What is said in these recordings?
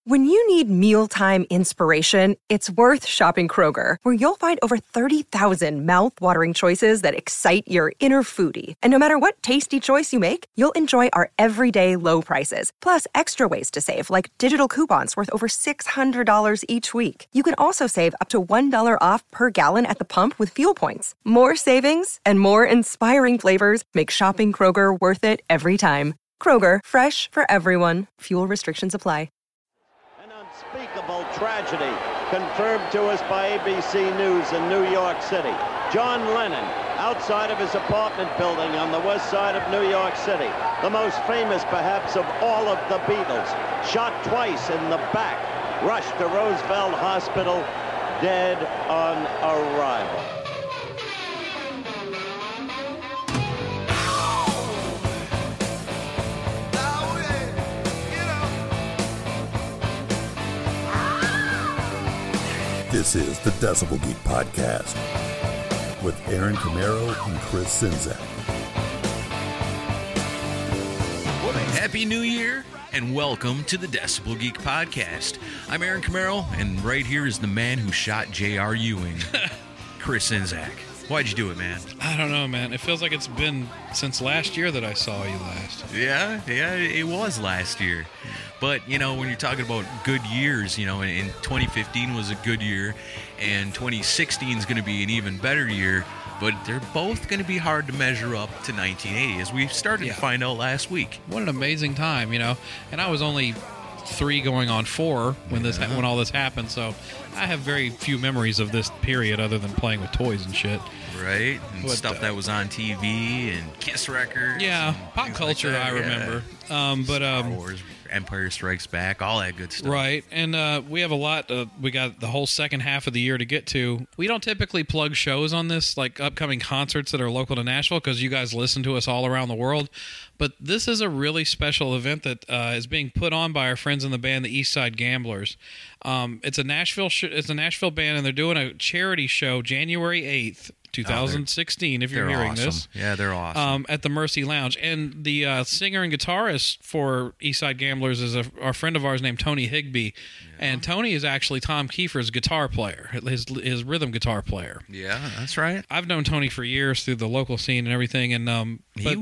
When you need mealtime inspiration, it's worth shopping Kroger, where you'll find over 30,000 mouth-watering choices that excite your inner foodie. And no matter what tasty choice you make, you'll enjoy our everyday low prices, plus extra ways to save, like digital coupons worth over $600 each week. You can also save up to $1 off per gallon at the pump with fuel points. More savings and more inspiring flavors make shopping Kroger worth it every time. Kroger, fresh for everyone. Fuel restrictions apply. Unspeakable tragedy confirmed to us by ABC News in New York City. John Lennon, outside of his apartment building on the west side of New York City, the most famous perhaps of all of the Beatles, shot twice in the back, rushed to Roosevelt Hospital, dead on arrival. This is the Decibel Geek Podcast with Aaron Camaro and Chris Czynszak. Happy New Year and welcome to the Decibel Geek Podcast. I'm Aaron Camaro, and right here is the man who shot J.R. Ewing, Chris Czynszak. Why'd you do it, man? I don't know, man. It feels like it's been since last year that I saw you last. Yeah, it was last year. But, you know, when you're talking about good years, you know, and 2015 was a good year, and 2016 is going to be an even better year, but they're both going to be hard to measure up to 1980, as we started to find out last week. What an amazing time, you know. And I was only 3 going on 4 when all this happened, so I have very few memories of this period other than playing with toys and shit. Right, and stuff that was on TV and Kiss records. Yeah, pop culture, like I remember. Star Wars, Empire Strikes Back, all that good stuff. Right, and we have a lot. We got the whole second half of the year to get to. We don't typically plug shows on this, like upcoming concerts that are local to Nashville, because you guys listen to us all around the world. But this is a really special event that is being put on by our friends in the band, the East Side Gamblers. It's a Nashville band, and they're doing a charity show January 8th. 2016, if you're hearing awesome. this. Yeah, they're awesome. At the Mercy Lounge. And the singer and guitarist for Eastside Gamblers is a friend of ours named Tony Higbee. Yeah. And Tony is actually Tom Kiefer's guitar player, his rhythm guitar player. Yeah, that's right. I've known Tony for years through the local scene and everything. And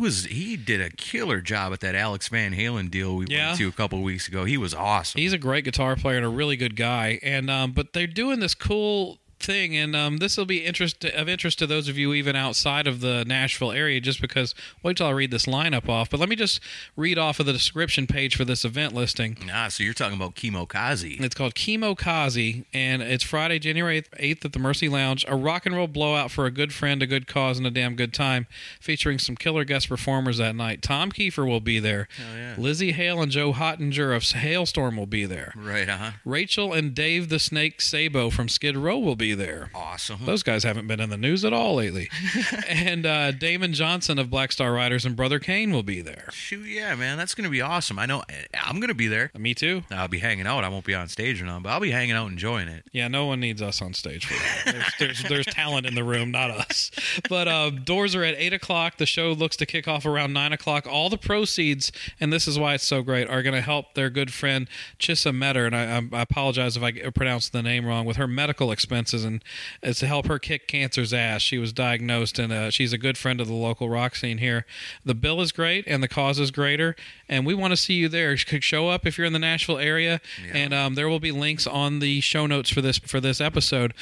he did a killer job at that Alex Van Halen deal we went to a couple of weeks ago. He was awesome. He's a great guitar player and a really good guy. And but they're doing this cool thing, and this will be of interest to those of you even outside of the Nashville area, just because, wait till I read this lineup off, but let me just read off of the description page for this event listing. So you're talking about Chemokazi. It's called Chemokazi, and it's Friday, January 8th at the Mercy Lounge, a rock and roll blowout for a good friend, a good cause, and a damn good time, featuring some killer guest performers that night. Tom Kiefer will be there. Oh, yeah. Lizzie Hale and Joe Hottinger of Hailstorm will be there. Right, Rachel and Dave the Snake Sabo from Skid Row will be there. Awesome. Those guys haven't been in the news at all lately. And Damon Johnson of Black Star Riders and Brother Kane will be there. Shoot, yeah, man, that's going to be awesome. I know I'm going to be there. Me too. I'll be hanging out. I won't be on stage or nothing, but I'll be hanging out enjoying it. Yeah, no one needs us on stage for that. There's talent in the room, not us. But doors are at 8 o'clock. The show looks to kick off around 9 o'clock. All the proceeds, and this is why it's so great, are going to help their good friend Chissa Metter, and I apologize if I pronounced the name wrong, with her medical expenses, and it's to help her kick cancer's ass. She was diagnosed, and she's a good friend of the local rock scene here. The bill is great, and the cause is greater, and we want to see you there. You could show up if you're in the Nashville area, and there will be links on the show notes for this episode.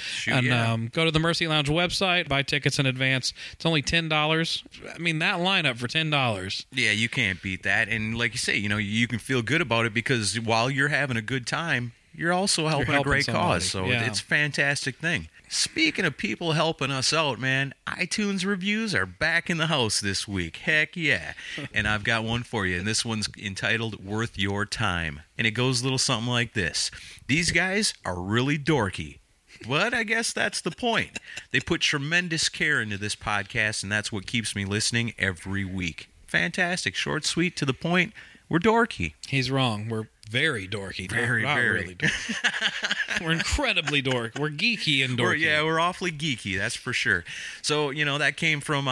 Go to the Mercy Lounge website, buy tickets in advance. It's only $10. I mean, that lineup for $10. Yeah, you can't beat that. And like you say, you know, you can feel good about it because while you're having a good time, you're also helping a great cause. So it's a fantastic thing. Speaking of people helping us out, man, iTunes reviews are back in the house this week. Heck yeah. And I've got one for you, and this one's entitled Worth Your Time. And it goes a little something like this. These guys are really dorky, but I guess that's the point. They put tremendous care into this podcast, and that's what keeps me listening every week. Fantastic. Short, sweet, to the point. We're dorky. He's wrong. We're very dorky. Very, Not very. really dorky. We're incredibly dorky. We're geeky and dorky. We're awfully geeky, that's for sure. So, that came from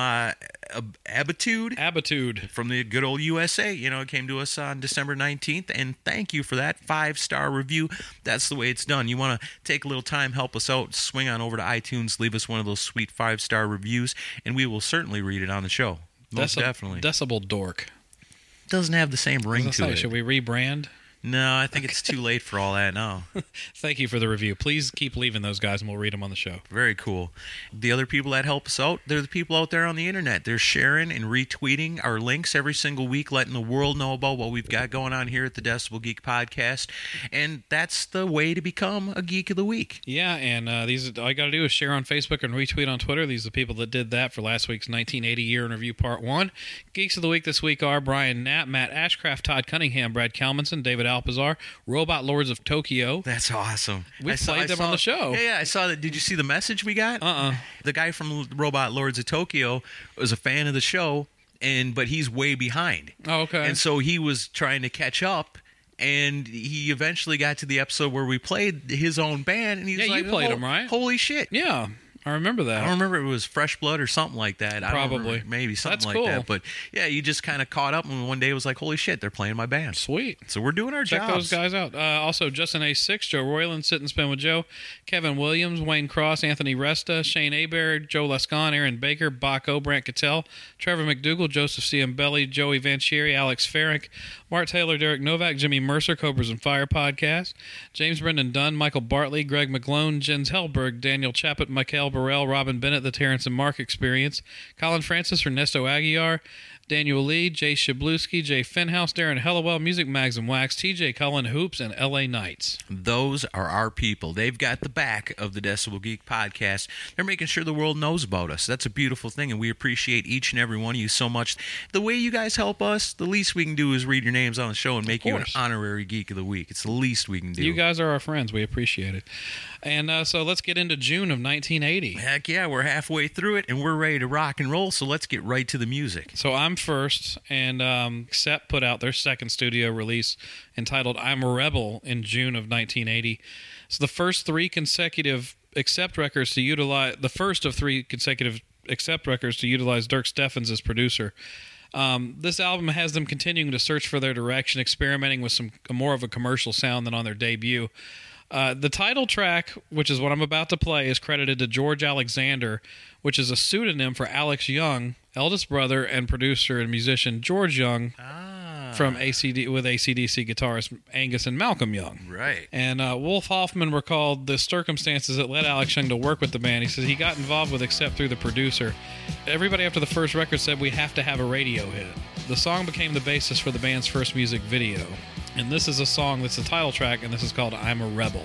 Abitude from the good old USA. It came to us on December 19th, and thank you for that 5-star review. That's the way it's done. You want to take a little time, help us out, swing on over to iTunes, leave us one of those sweet 5-star reviews, and we will certainly read it on the show. Most definitely. Decibel Dork. Doesn't have the same ring to it. Should we rebrand? No, I think it's too late for all that now. Thank you for the review. Please keep leaving those guys, and we'll read them on the show. Very cool. The other people that help us out, they're the people out there on the internet. They're sharing and retweeting our links every single week, letting the world know about what we've got going on here at the Decibel Geek Podcast. And that's the way to become a Geek of the Week. Yeah, and all you got to do is share on Facebook and retweet on Twitter. These are the people that did that for last week's 1980 Year in Review Part 1. Geeks of the Week this week are Brian Knapp, Matt Ashcraft, Todd Cunningham, Brad Kalmanson, David Alpazar, Robot Lords of Tokyo. That's awesome. We played them on the show. Yeah, I saw that. Did you see the message we got? The guy from Robot Lords of Tokyo was a fan of the show, but he's way behind. Oh, okay. And so he was trying to catch up, and he eventually got to the episode where we played his own band, and he was like, you played them, right? Holy shit. Yeah. I remember that. I don't remember if it was Fresh Blood or something like that. Probably. Maybe something That's like cool. that. But yeah, you just kind of caught up, and one day it was like, holy shit, they're playing my band. Sweet. So we're doing our Check jobs. those guys out. Also, Justin A6, Joe Royland, Sit and Spin with Joe, Kevin Williams, Wayne Cross, Anthony Resta, Shane Abaird, Joe Lescon, Aaron Baker, Baco, Brant Cattell, Trevor McDougall, Joseph C. Belli, Joey Vanchieri, Alex Farrick, Mark Taylor, Derek Novak, Jimmy Mercer, Cobras and Fire Podcast, James Brendan Dunn, Michael Bartley, Greg McGlone, Jens Hellberg, Daniel Chappett, Michael Burrell, Robin Bennett, The Terrence and Mark Experience, Colin Francis, Ernesto Aguiar, Daniel Lee, Jay Shabluski, Jay Finhouse, Darren Hellawell, Music Mags and Wax, TJ Cullen, Hoops, and LA Knights. Those are our people. They've got the back of the Decibel Geek Podcast. They're making sure the world knows about us. That's a beautiful thing, and we appreciate each and every one of you so much. The way you guys help us, the least we can do is read your names on the show and make you an honorary Geek of the Week. It's the least we can do. You guys are our friends. We appreciate it. And so let's get into June of 1980. Heck yeah, we're halfway through it, and we're ready to rock and roll, so let's get right to the music. So I'm first, and Accept put out their second studio release entitled I'm a Rebel in June of 1980. So the first of three consecutive Accept records to utilize Dirk Steffens as producer. This album has them continuing to search for their direction, experimenting with some more of a commercial sound than on their debut. The title track, which is what I'm about to play, is credited to George Alexander, which is a pseudonym for Alex Young, eldest brother and producer and musician George Young from AC/DC guitarist Angus and Malcolm Young. Right. And Wolf Hoffman recalled the circumstances that led Alex Young to work with the band. He says he got involved with Accept through the producer. Everybody after the first record said we have to have a radio hit. The song became the basis for the band's first music video. And this is a song that's the title track, and this is called I'm a Rebel.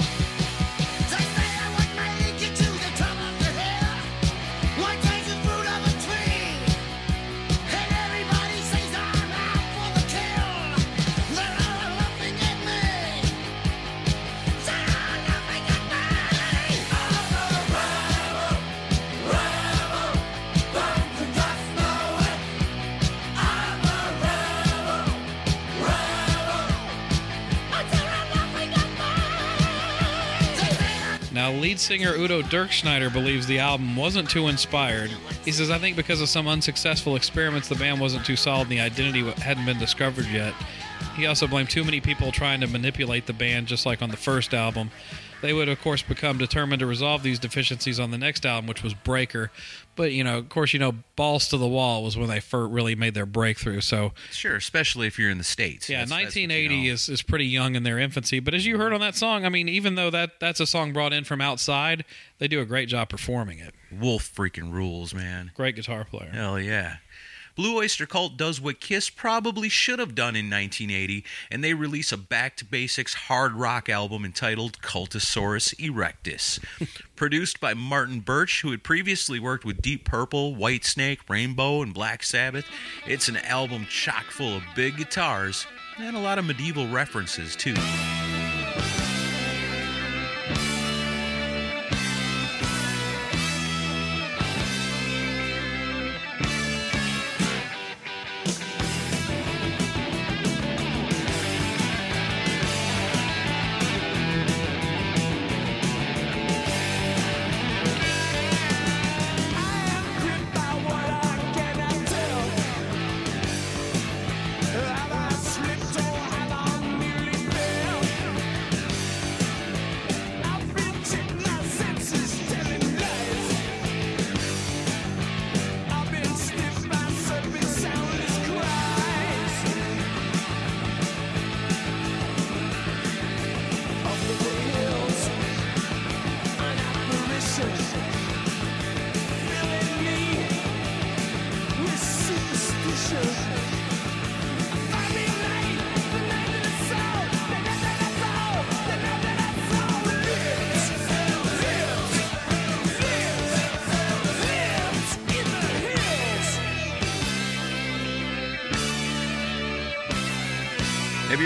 Now, lead singer Udo Dirkschneider believes the album wasn't too inspired. He says, I think because of some unsuccessful experiments, the band wasn't too solid and the identity hadn't been discovered yet. He also blamed too many people trying to manipulate the band, just like on the first album. They would, of course, become determined to resolve these deficiencies on the next album, which was Breaker. But, of course, Balls to the Wall was when they really made their breakthrough. So sure, especially if you're in the States. Yeah, 1980 is pretty young in their infancy. But as you heard on that song, I mean, even though that's a song brought in from outside, they do a great job performing it. Wolf freaking rules, man. Great guitar player. Hell yeah. Blue Oyster Cult does what Kiss probably should have done in 1980, and they release a back-to-basics hard rock album entitled Cultosaurus Erectus. Produced by Martin Birch, who had previously worked with Deep Purple, Whitesnake, Rainbow, and Black Sabbath. It's an album chock full of big guitars and a lot of medieval references, too.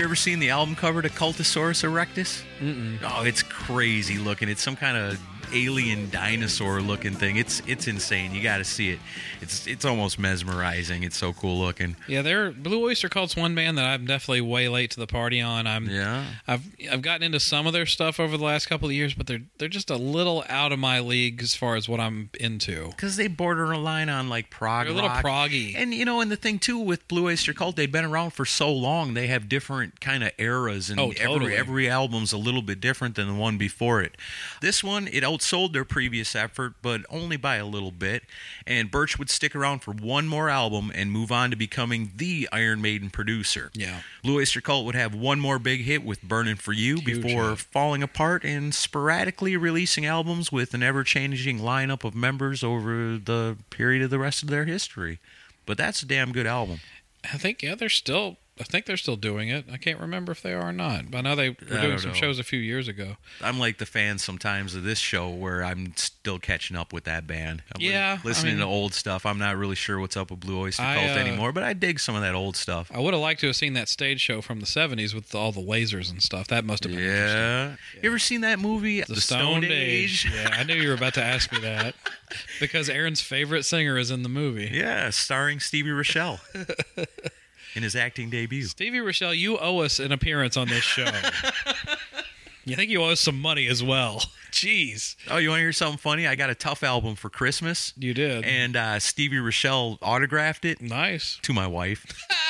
ever seen the album cover to Cultosaurus Erectus? Mm-mm. Oh, it's crazy looking. It's some kind of alien dinosaur looking thing. It's insane. You got to see it. It's almost mesmerizing. It's so cool looking. Yeah, Blue Oyster Cult's one band that I'm definitely way late to the party on. I've gotten into some of their stuff over the last couple of years, but they're just a little out of my league as far as what I'm into. Because they border a line on like prog rock. They're a little proggy. And and the thing too with Blue Oyster Cult, they've been around for so long. They have different kind of eras, and totally. every album's a little bit different than the one before it. This one, it outsold their previous effort, but only by a little bit. And Birch would stick around for one more album and move on to becoming the Iron Maiden producer. Yeah. Blue Oyster Cult would have one more big hit with Burnin' For You before falling apart and sporadically releasing albums with an ever-changing lineup of members over the period of the rest of their history. But that's a damn good album. I think they're still doing it. I can't remember if they are or not. But I know they were doing some shows a few years ago. I'm like the fan sometimes of this show where I'm still catching up with that band. I'm listening to old stuff. I'm not really sure what's up with Blue Oyster Cult anymore, but I dig some of that old stuff. I would have liked to have seen that stage show from the 70s with all the lasers and stuff. That must have been interesting. Yeah. You ever seen that movie, The Stone Age? Yeah, I knew you were about to ask me that. Because Aaron's favorite singer is in the movie. Yeah, starring Stevie Rochelle. In his acting debut. Stevie Rochelle, you owe us an appearance on this show. You think you owe us some money as well. Jeez. Oh, you want to hear something funny? I got a Tough album for Christmas. You did. And Stevie Rochelle autographed it. Nice. To my wife.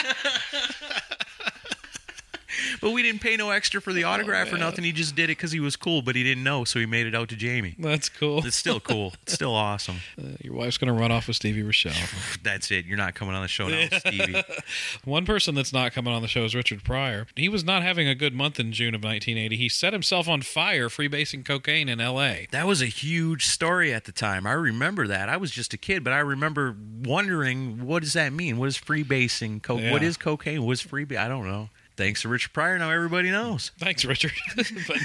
But we didn't pay no extra for the autograph or nothing. He just did it because he was cool, but he didn't know, so he made it out to Jamie. That's cool. It's still cool. It's still awesome. Your wife's going to run off with Stevie Rochelle. That's it. You're not coming on the show now, Stevie. One person that's not coming on the show is Richard Pryor. He was not having a good month in June of 1980. He set himself on fire freebasing cocaine in L.A. That was a huge story at the time. I remember that. I was just a kid, but I remember wondering, what does that mean? What is freebasing? What is cocaine? What is freebasing? I don't know. Thanks to Richard Pryor, now everybody knows. Thanks, Richard. But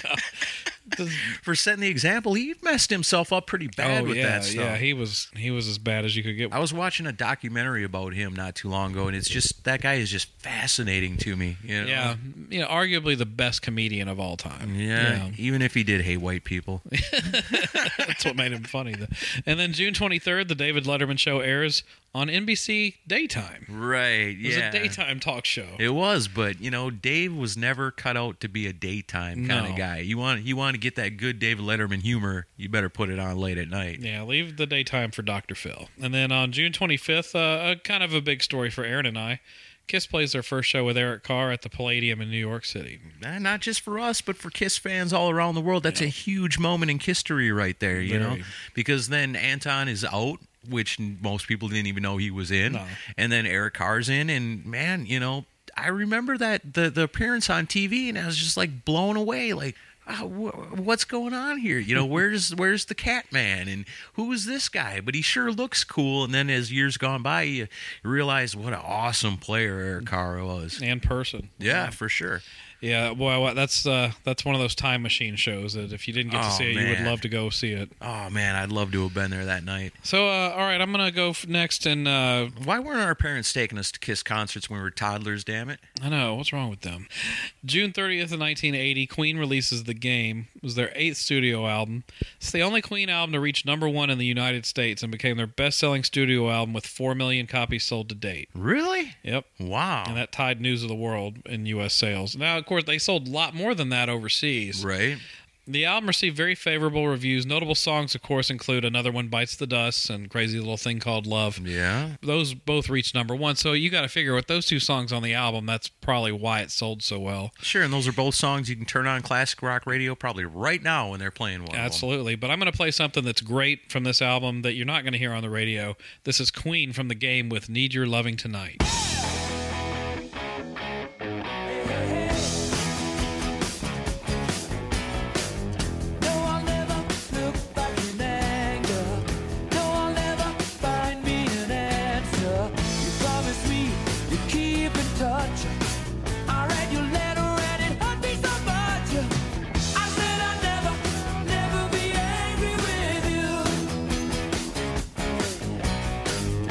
no. For setting the example, he messed himself up pretty bad with that stuff. Yeah, he was as bad as you could get. I was watching a documentary about him not too long ago, and it's just, that guy is just fascinating to me. You know? Yeah, arguably the best comedian of all time. Yeah, even if he did hate white people. That's what made him funny. And then June 23rd, the David Letterman Show airs on NBC Daytime. Right, yeah. It was a daytime talk show. It was, but, Dave was never cut out to be a daytime kind of guy. You want to get that good David Letterman humor, you better put it on late at night. Yeah, leave the daytime for Dr. Phil. And then on June 25th, kind of a big story for Aaron and I, Kiss plays their first show with Eric Carr at the Palladium in New York City. Not just for us, but for Kiss fans all around the world. That's a huge moment in history right there, you know? Because then Anton is out, which most people didn't even know he was in. No. And then Eric Carr's in, and man, I remember that the appearance on TV, and I was just like blown away. Like, what's going on here? Where's the Cat Man, and who is this guy? But he sure looks cool. And then as years gone by, you realize what an awesome player Eric Carr was, and person. Yeah, for sure. Yeah, boy, that's one of those time machine shows that if you didn't get to see it, you would love to go see it. Oh, man, I'd love to have been there that night. So, all right, I'm going to go next. And why weren't our parents taking us to Kiss concerts when we were toddlers, damn it? I know. What's wrong with them? June 30th of 1980, Queen releases The Game. It was their 8th studio album. It's the only Queen album to reach number 1 in the United States and became their best-selling studio album with 4 million copies sold to date. Really? Yep. Wow. And that tied News of the World in U.S. sales. Now, of course, they sold a lot more than that overseas. Right. The album received very favorable reviews. Notable songs, of course, include Another One Bites the Dust and Crazy Little Thing Called Love. Yeah. Those both reached number 1. So you got to figure with those two songs on the album, that's probably why it sold so well. Sure, and those are both songs you can turn on classic rock radio probably right now when they're playing one. Absolutely. But I'm going to play something that's great from this album that you're not going to hear on the radio. This is Queen from The Game with Need Your Loving Tonight.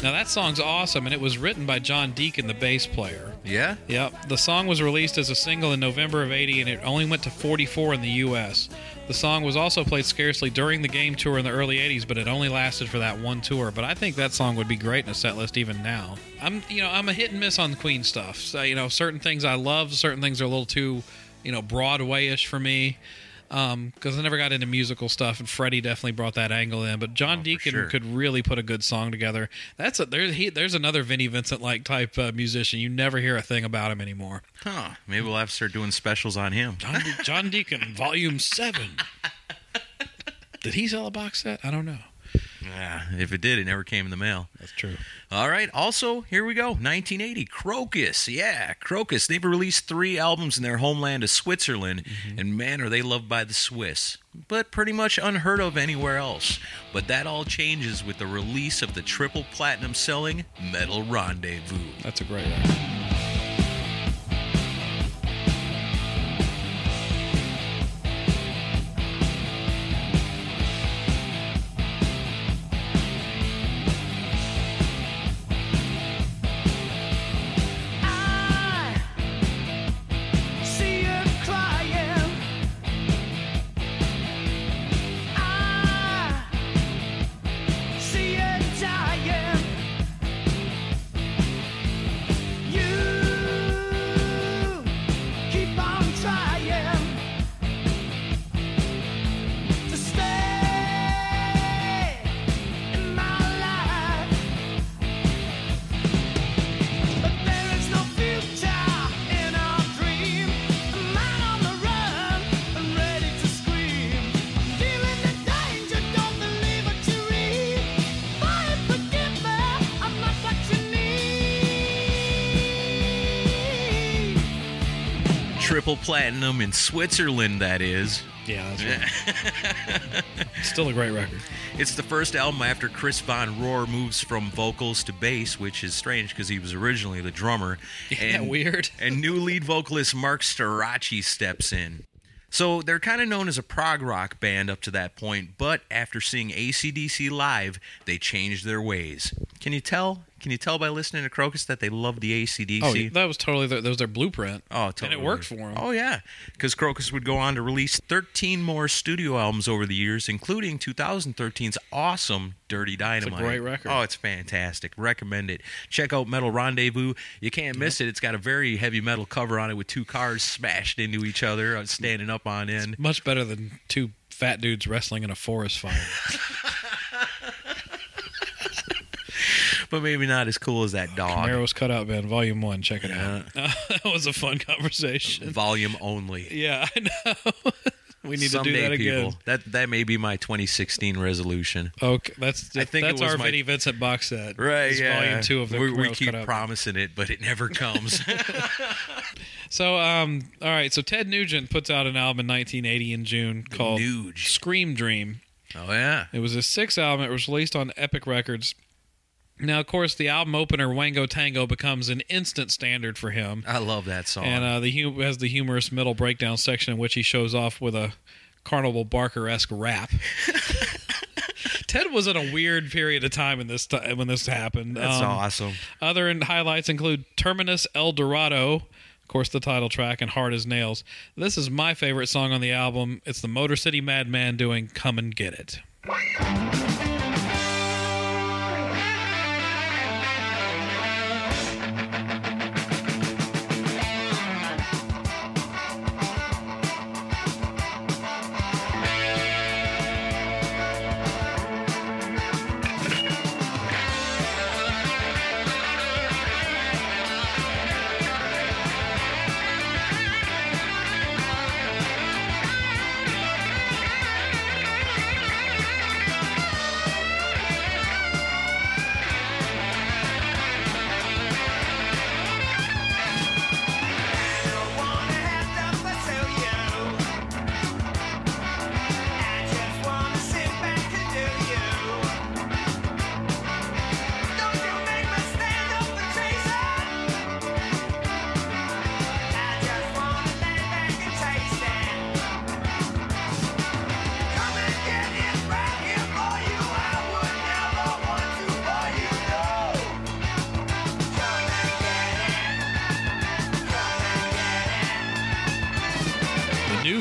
Now, that song's awesome, and it was written by John Deacon, the bass player. Yeah? Yep. The song was released as a single in November of 80, and it only went to 44 in the U.S. The song was also played scarcely during the Game tour in the early 80s, but it only lasted for that one tour. But I think that song would be great in a set list even now. I'm a hit and miss on Queen stuff. So, certain things I love, certain things are a little too, Broadway-ish for me. Because I never got into musical stuff, and Freddie definitely brought that angle in. But John Deacon could really put a good song together. There's another Vinnie Vincent-like type musician. You never hear a thing about him anymore. Huh. Maybe we'll have to start doing specials on him. John Deacon, Volume 7. Did he sell a box set? I don't know. Yeah, if it did, it never came in the mail. That's true. All right, also, here we go, 1980, Krokus. Yeah, Krokus. They've released 3 albums in their homeland of Switzerland, and man, are they loved by the Swiss. But pretty much unheard of anywhere else. But that all changes with the release of the triple platinum selling Metal Rendezvous. That's a great record. Triple platinum in Switzerland, that is. Yeah, that's right. Still a great record. It's the first album after Chris Von Rohr moves from vocals to bass, which is strange because he was originally the drummer. Isn't that weird? And new lead vocalist Mark Storace steps in. So they're kind of known as a prog rock band up to that point, but after seeing AC/DC live, they changed their ways. Can you tell? Can you tell by listening to Krokus that they love the AC/DC? Oh, that was totally that was their blueprint. Oh, totally. And it worked for them. Oh, yeah. Because Krokus would go on to release 13 more studio albums over the years, including 2013's awesome Dirty Dynamite. It's a great record. Oh, it's fantastic. Recommend it. Check out Metal Rendezvous. You can't miss it. It's got a very heavy metal cover on it with 2 cars smashed into each other, standing up on end. It's much better than 2 fat dudes wrestling in a forest fire. But maybe not as cool as that dog. Camaro's Cutout Band, Volume 1. Check it out. That was a fun conversation. Volume only. Yeah, I know. We need Someday, to do that again. People. That may be my 2016 resolution. Okay, that's our Vinnie Vincent box set. Right, yeah. Volume 2 of the We keep promising it, but it never comes. So, all right. So Ted Nugent puts out an album in 1980 in June called Scream Dream. Oh, yeah. It was his 6th album. It was released on Epic Records. Now, of course, the album opener, Wango Tango, becomes an instant standard for him. I love that song. And has the humorous middle breakdown section in which he shows off with a Carnival Barker-esque rap. Ted was in a weird period of time when this happened. That's awesome. Other highlights include Terminus El Dorado, of course, the title track, and Hard as Nails. This is my favorite song on the album. It's the Motor City Madman doing Come and Get It.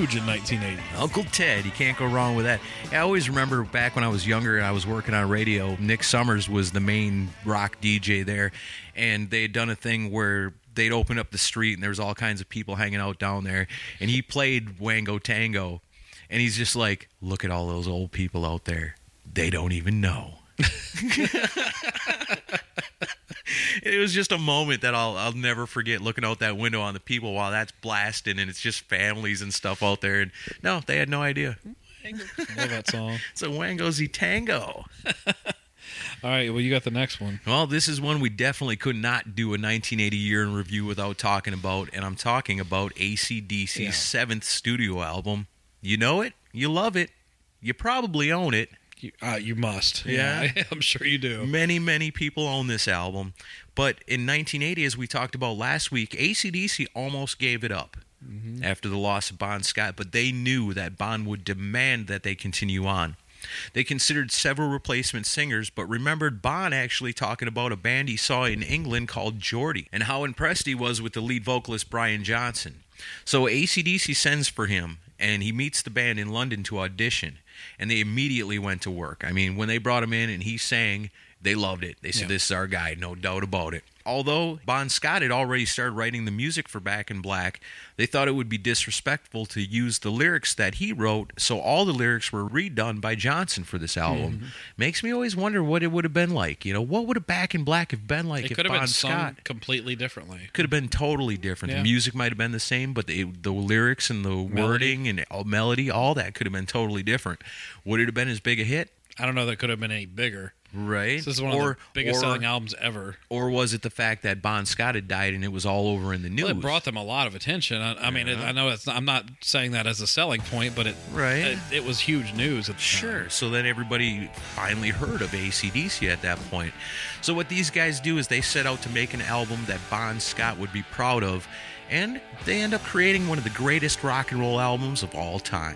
huge in 1980. Uncle Ted, you can't go wrong with that. I always remember back when I was younger and I was working on radio, Nick Summers was the main rock DJ there, and they had done a thing where they'd open up the street and there was all kinds of people hanging out down there, and he played Wango Tango, and he's just like, look at all those old people out there. They don't even know. It was just a moment that I'll never forget, looking out that window on the people while that's blasting and it's just families and stuff out there, and no, they had no idea. I love that song. It's a Wango-Z Tango. All right, well, you got the next one. Well, this is one we definitely could not do a 1980 year in review without talking about, and I'm talking about AC/DC's seventh studio album. You know it, you love it, you probably own it. You must. Yeah. I'm sure you do. Many people own this album. But in 1980, as we talked about last week, AC/DC almost gave it up after the loss of Bon Scott, but they knew that Bon would demand that they continue on. They considered several replacement singers, but remembered Bon actually talking about a band he saw in England called Geordie, and how impressed he was with the lead vocalist Brian Johnson. So AC/DC sends for him, and he meets the band in London to audition. And they immediately went to work. I mean, when they brought him in and he sang, they loved it. They said, this is our guy, no doubt about it. Although Bon Scott had already started writing the music for Back in Black, they thought it would be disrespectful to use the lyrics that he wrote, so all the lyrics were redone by Johnson for this album. Makes me always wonder what it would have been like. You know, what would a Back in Black have been like if could have Bon been Scott... sung completely differently. Could have been totally different. Yeah. The music might have been the same, but the lyrics and the wording and melody, all that could have been totally different. Would it have been as big a hit? I don't know that could have been any bigger. Right. This is one of the biggest selling albums ever. Or was it the fact that Bon Scott had died and it was all over in the news? Well, it brought them a lot of attention. I mean, I know I'm not saying that as a selling point, but it was huge news at the time. Sure. So then everybody finally heard of AC/DC at that point. So what these guys do is they set out to make an album that Bon Scott would be proud of, and they end up creating one of the greatest rock and roll albums of all time.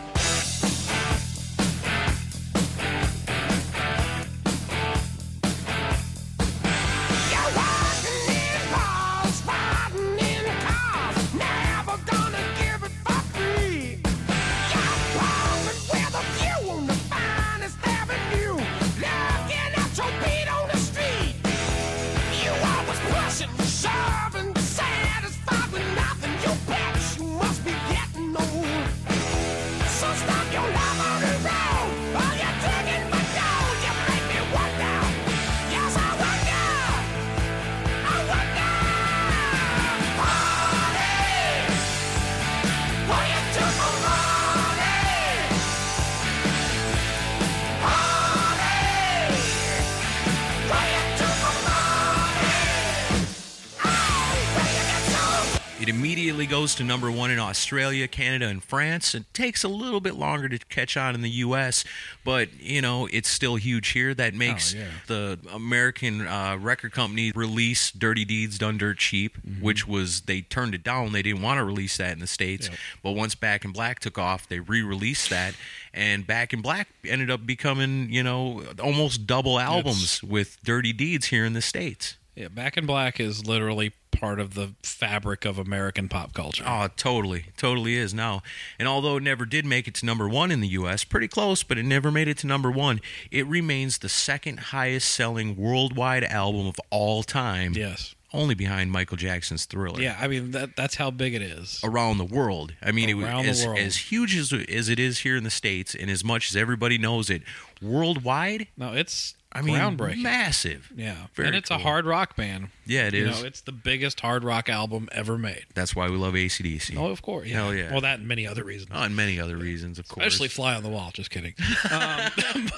It immediately goes to number one in Australia, Canada, and France. It takes a little bit longer to catch on in the U.S., but, you know, it's still huge here. That makes the American record company release Dirty Deeds Done Dirt Cheap, which was, they turned it down. They didn't want to release that in the States. But once Back in Black took off, they re-released that. And Back in Black ended up becoming, you know, almost double albums with Dirty Deeds here in the States. Yeah, Back in Black is literally part of the fabric of American pop culture. Oh, totally is now. And although it never did make it to number one in the U.S., pretty close, but it never made it to number one, it remains the second highest selling worldwide album of all time. Yes. Only behind Michael Jackson's Thriller. Yeah, I mean, that's how big it is. Around the world. I mean, Around the world. As huge as it is here in the States, and as much as everybody knows it, worldwide... No, it's... I mean, groundbreaking. Massive. Yeah. Very and it's cool. a hard rock band. Yeah, it is. You know, it's the biggest hard rock album ever made. That's why we love AC/DC. Oh, of course. Yeah. Hell yeah. Well, that and many other reasons. Oh, and many other reasons, of course. Especially Fly on the Wall. Just kidding. All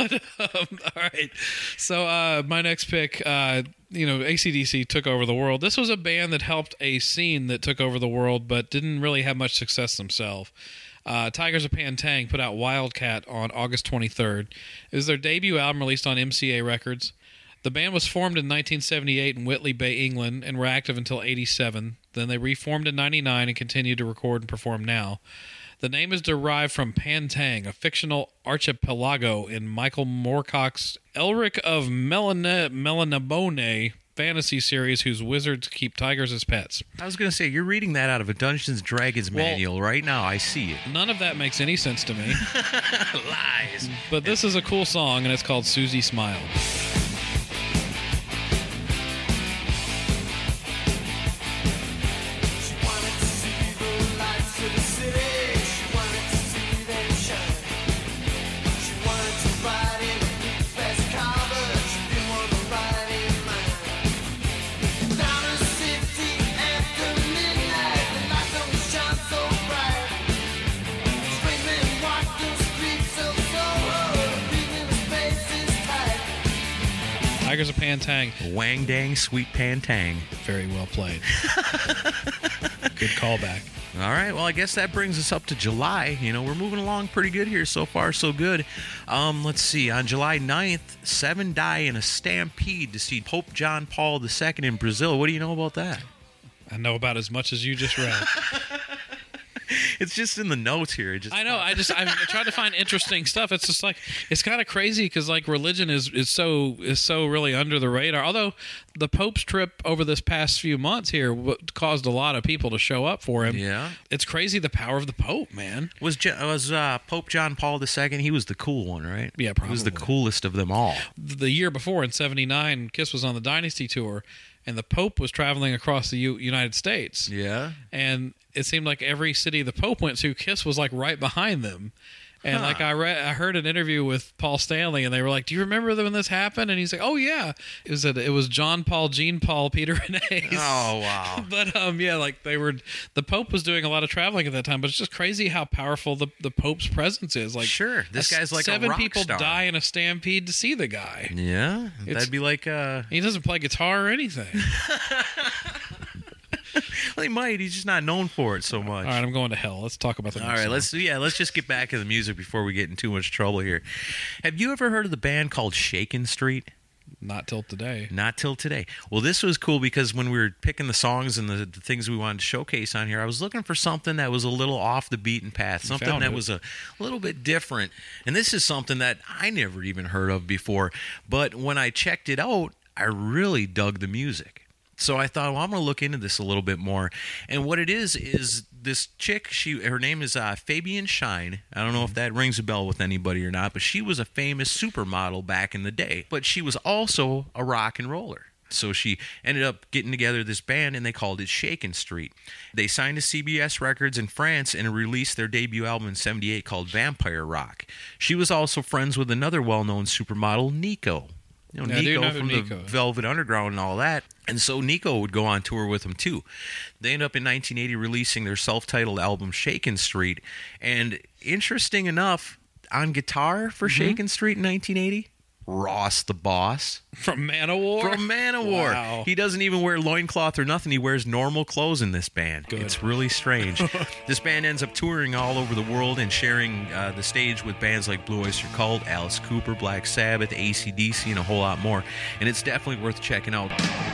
right. So my next pick, you know, AC/DC took over the world. This was a band that helped a scene that took over the world, but didn't really have much success themselves. Tigers of Pantang put out Wildcat on August 23rd. It was their debut album released on MCA Records. The band was formed in 1978 in Whitley Bay, England, and were active until 87. Then they reformed in 99 and continued to record and perform now. The name is derived from Pantang, a fictional archipelago in Michael Moorcock's Elric of Melanabone fantasy series whose wizards keep tigers as pets. I was going to say, you're reading that out of a Dungeons & Dragons manual right now. I see it. None of that makes any sense to me. Lies. But this is a cool song, and it's called Susie Smiled. Tigers of Pantang. Wang dang, sweet pantang. Very well played. Good callback. All right, well, I guess that brings us up to July. You know, we're moving along pretty good here. So far, so good. Let's see. On July 9th, 7 die in a stampede to see Pope John Paul II in Brazil. What do you know about that? I know about as much as you just read. It's just in the notes here. I know. I'm trying to find interesting stuff. It's just like, it's kind of crazy because like religion is so really under the radar. Although the Pope's trip over this past few months here caused a lot of people to show up for him. Yeah, it's crazy the power of the Pope, man. Was Pope John Paul II? He was the cool one, right? Yeah, probably. He was the coolest of them all. The year before in '79, Kiss was on the Dynasty tour, and the Pope was traveling across the United States. Yeah, and it seemed like every city the Pope went to, Kiss was like right behind them. And like I heard an interview with Paul Stanley, and they were like, "Do you remember when this happened?" And he's like, "Oh yeah, it was John Paul, Gene Paul, Peter Renes." Oh wow! But yeah, like the Pope was doing a lot of traveling at that time. But it's just crazy how powerful the Pope's presence is. Like, sure, this guy's like 7 a rock people star. Die in a stampede to see the guy. Yeah, that'd be like he doesn't play guitar or anything. Well, he might. He's just not known for it so much. All right, I'm going to hell. Let's talk about the next song. Let's just get back to the music before we get in too much trouble here. Have you ever heard of the band called Shakin' Street? Not till today. Not till today. Well, this was cool because when we were picking the songs and the things we wanted to showcase on here, I was looking for something that was a little off the beaten path, something that was a little bit different. And this is something that I never even heard of before. But when I checked it out, I really dug the music. So I thought, well, I'm going to look into this a little bit more. And what it is this chick, her name is Fabienne Shine. I don't know if that rings a bell with anybody or not, but she was a famous supermodel back in the day. But she was also a rock and roller. So she ended up getting together this band, and they called it Shakin' Street. They signed to CBS Records in France and released their debut album in '78 called Vampire Rock. She was also friends with another well-known supermodel, Nico. You know, Nico from the Velvet Underground and all that. And so Nico would go on tour with them too. They ended up in 1980 releasing their self-titled album Shakin' Street. And interesting enough, on guitar for Shakin' Street in 1980, Ross the Boss. From Manowar? From Manowar. Wow. He doesn't even wear loincloth or nothing. He wears normal clothes in this band. Good. It's really strange. This band ends up touring all over the world and sharing the stage with bands like Blue Oyster Cult, Alice Cooper, Black Sabbath, AC/DC, and a whole lot more. And it's definitely worth checking out.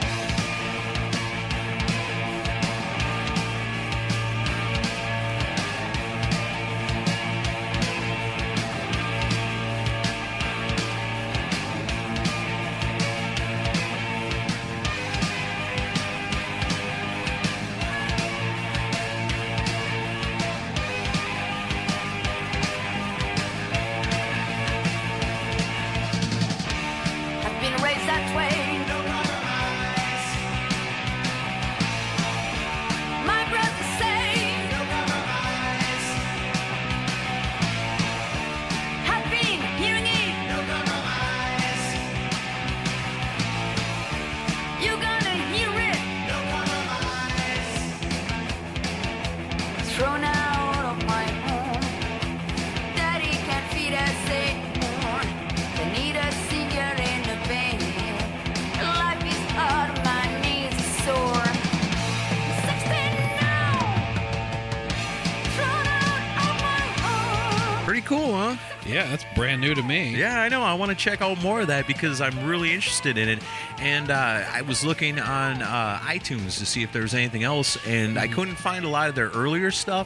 Cool, huh? Yeah, that's brand new to me. Yeah, I know. I want to check out more of that because I'm really interested in it. And I was looking on iTunes to see if there was anything else, and I couldn't find a lot of their earlier stuff.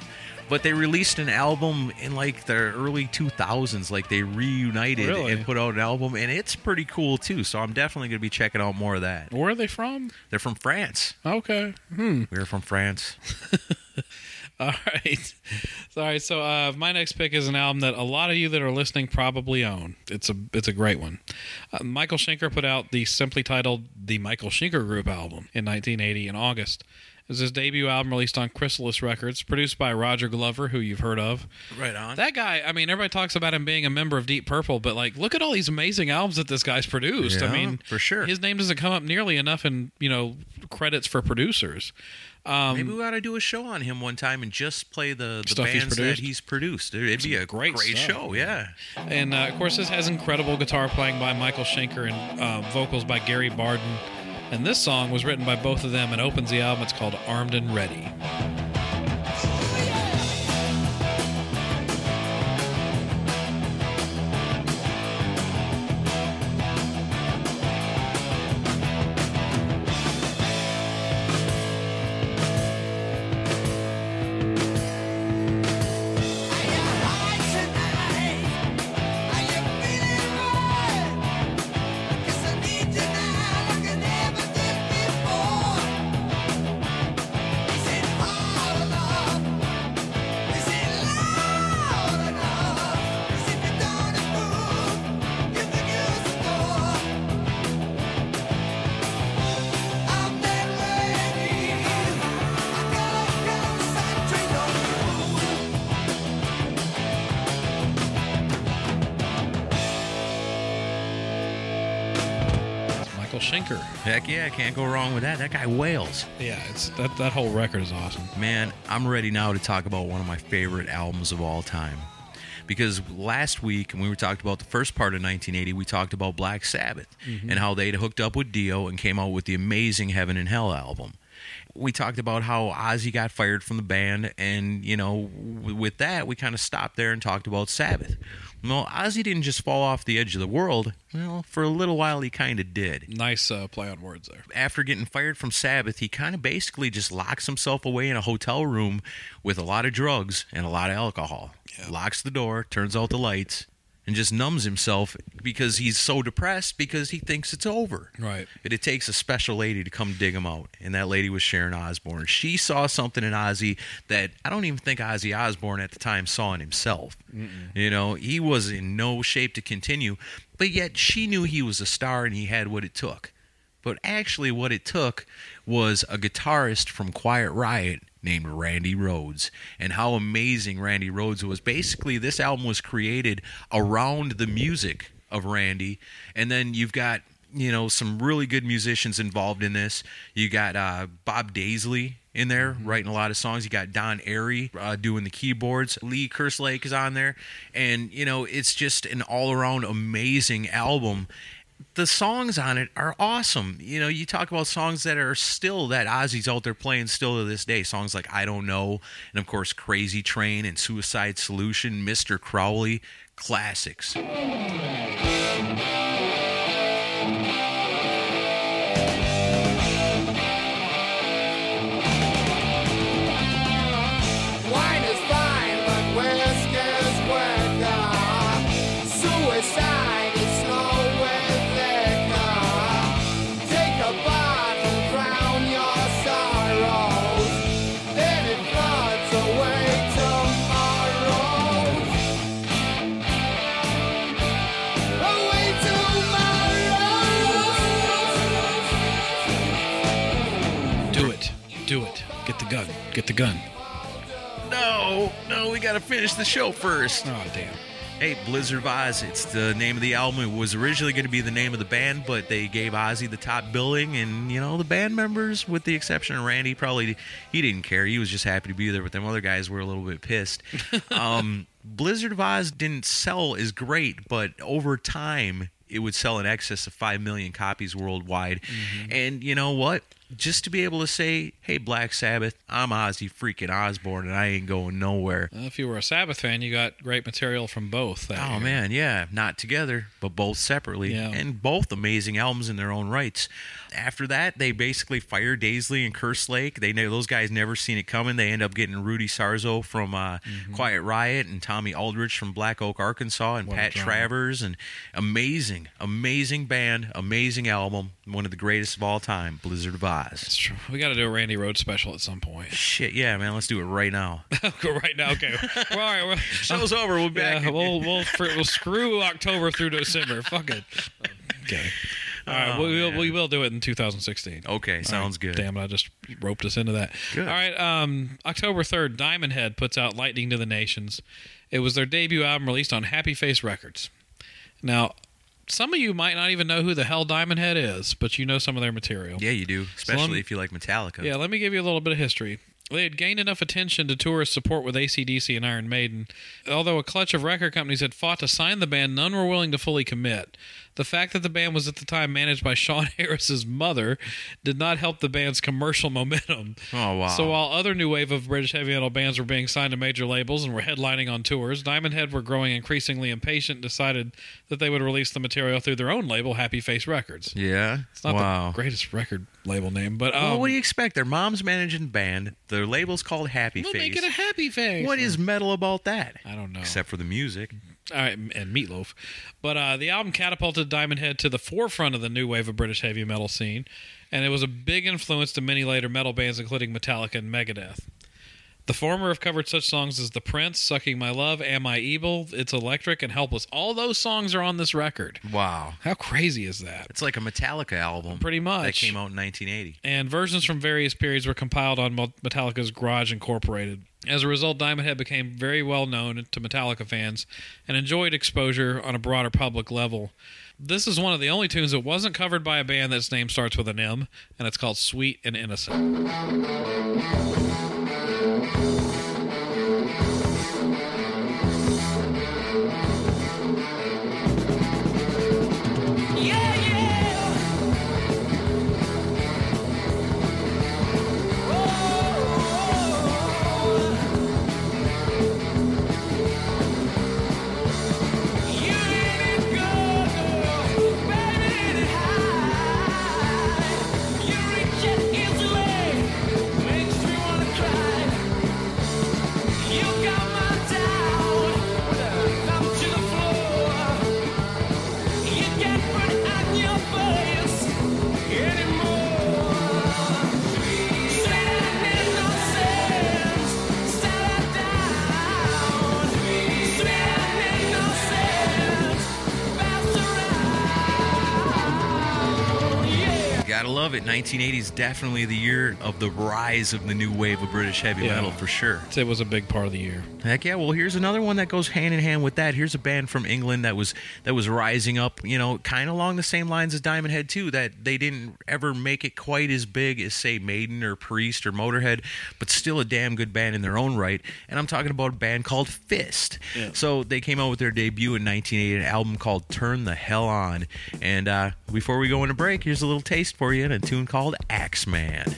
But they released an album in like the early 2000s. Like they reunited and put out an album, and it's pretty cool too. So I'm definitely going to be checking out more of that. Where are they from? They're from France. Okay. We're from France. All right. So my next pick is an album that a lot of you that are listening probably own. It's a great one. Michael Schenker put out the simply titled The Michael Schenker Group album in 1980 in August. It was his debut album released on Chrysalis Records, produced by Roger Glover, who you've heard of. Right on. That guy, I mean, everybody talks about him being a member of Deep Purple, but like, look at all these amazing albums that this guy's produced. Yeah, I mean, for sure. His name doesn't come up nearly enough in, credits for producers. Maybe we ought to do a show on him one time and just play the bands that he's produced. It'd be a great show, yeah. And, of course, this has incredible guitar playing by Michael Schenker and vocals by Gary Barden. And this song was written by both of them and opens the album. It's called Armed and Ready. Schenker. Heck yeah, can't go wrong with that. That guy wails. Yeah, it's that whole record is awesome. Man, I'm ready now to talk about one of my favorite albums of all time. Because last week, when we talked about the first part of 1980, we talked about Black Sabbath and how they'd hooked up with Dio and came out with the amazing Heaven and Hell album. We talked about how Ozzy got fired from the band, and, with that, we kind of stopped there and talked about Sabbath. Well, Ozzy didn't just fall off the edge of the world. Well, for a little while, he kind of did. Nice play on words there. After getting fired from Sabbath, he kind of basically just locks himself away in a hotel room with a lot of drugs and a lot of alcohol. Yeah. Locks the door, turns out the lights, and just numbs himself because he's so depressed because he thinks it's over. Right. But it takes a special lady to come dig him out, and that lady was Sharon Osbourne. She saw something in Ozzy that I don't even think Ozzy Osbourne at the time saw in himself. He was in no shape to continue, but yet she knew he was a star and he had what it took. But actually what it took was a guitarist from Quiet Riot named Randy Rhoads, and how amazing Randy Rhoads was. Basically, this album was created around the music of Randy, and then you've got, some really good musicians involved in this. You got Bob Daisley in there writing a lot of songs. You got Don Airey doing the keyboards. Lee Kerslake is on there, and, it's just an all-around amazing album. The songs on it are awesome. You talk about songs that are still, that Ozzy's out there playing still to this day. Songs like I Don't Know, and of course Crazy Train and Suicide Solution, Mr. Crowley, classics. Get the gun. No, we gotta finish the show first. Oh, damn. Hey, Blizzard of Oz, it's the name of the album. It was originally going to be the name of the band, but they gave Ozzy the top billing, and, the band members, with the exception of Randy, he didn't care. He was just happy to be there, but them other guys were a little bit pissed. Blizzard of Oz didn't sell as great, but over time, it would sell in excess of 5 million copies worldwide. And you know what? just to be able to say, hey, Black Sabbath, I'm Ozzy freaking Osbourne, and I ain't going nowhere. Well, if you were a Sabbath fan, you got great material from both. Oh, man, yeah. Not together, but both separately. Yeah. And both amazing albums in their own rights. After that, they basically fired Daisley and Kerslake. Those guys never seen it coming. They end up getting Rudy Sarzo from Quiet Riot and Tommy Aldrich from Black Oak, Arkansas, and Pat Travers. And amazing band, amazing album. One of the greatest of all time, Blizzard of Oz. That's true. We got to do a Randy Rhoads special at some point. Shit, yeah, man. Let's do it right now. Go right now, okay. Well, all right. Show's over. We'll be back. Yeah, we'll screw October through December. Fuck it. Okay. All right, we will do it in 2016. Okay, sounds good. Damn it, I just roped us into that. Good. All right, October 3rd, Diamond Head puts out Lightning to the Nations. It was their debut album released on Happy Face Records. Now, some of you might not even know who the hell Diamond Head is, but you know some of their material. Yeah, you do, especially if you like Metallica. Yeah, let me give you a little bit of history. They had gained enough attention to tourist support with AC/DC and Iron Maiden. Although a clutch of record companies had fought to sign the band, none were willing to fully commit. The fact that the band was at the time managed by Sean Harris's mother did not help the band's commercial momentum. Oh, wow. So while other new wave of British heavy metal bands were being signed to major labels and were headlining on tours, Diamond Head were growing increasingly impatient and decided that they would release the material through their own label, Happy Face Records. Yeah? It's not the greatest record label name, but... well, what do you expect? Their mom's managing band. Their label's called Happy Face. Make it a Happy Face. What is metal about that? I don't know. Except for the music. All right, and Meatloaf. But the album catapulted Diamond Head to the forefront of the new wave of British heavy metal scene, and it was a big influence to many later metal bands, including Metallica and Megadeth. The former have covered such songs as The Prince, Sucking My Love, Am I Evil, It's Electric, and Helpless. All those songs are on this record. Wow. How crazy is that? It's like a Metallica album. Pretty much. That came out in 1980. And versions from various periods were compiled on Metallica's Garage Incorporated. As a result, Diamond Head became very well known to Metallica fans and enjoyed exposure on a broader public level. This is one of the only tunes that wasn't covered by a band that's name starts with an M, and it's called Sweet and Innocent. Gotta love it. 1980 is definitely the year of the rise of the new wave of British heavy metal, for sure. It was a big part of the year. Heck yeah. Well, here's another one that goes hand in hand with that. Here's a band from England that was rising up, kind of along the same lines as Diamond Head too, that they didn't ever make it quite as big as, say, Maiden or Priest or Motorhead, but still a damn good band in their own right. And I'm talking about a band called Fist. Yeah. So they came out with their debut in 1980, an album called Turn the Hell On. And before we go into break, here's a little taste for you in a tune called Axeman.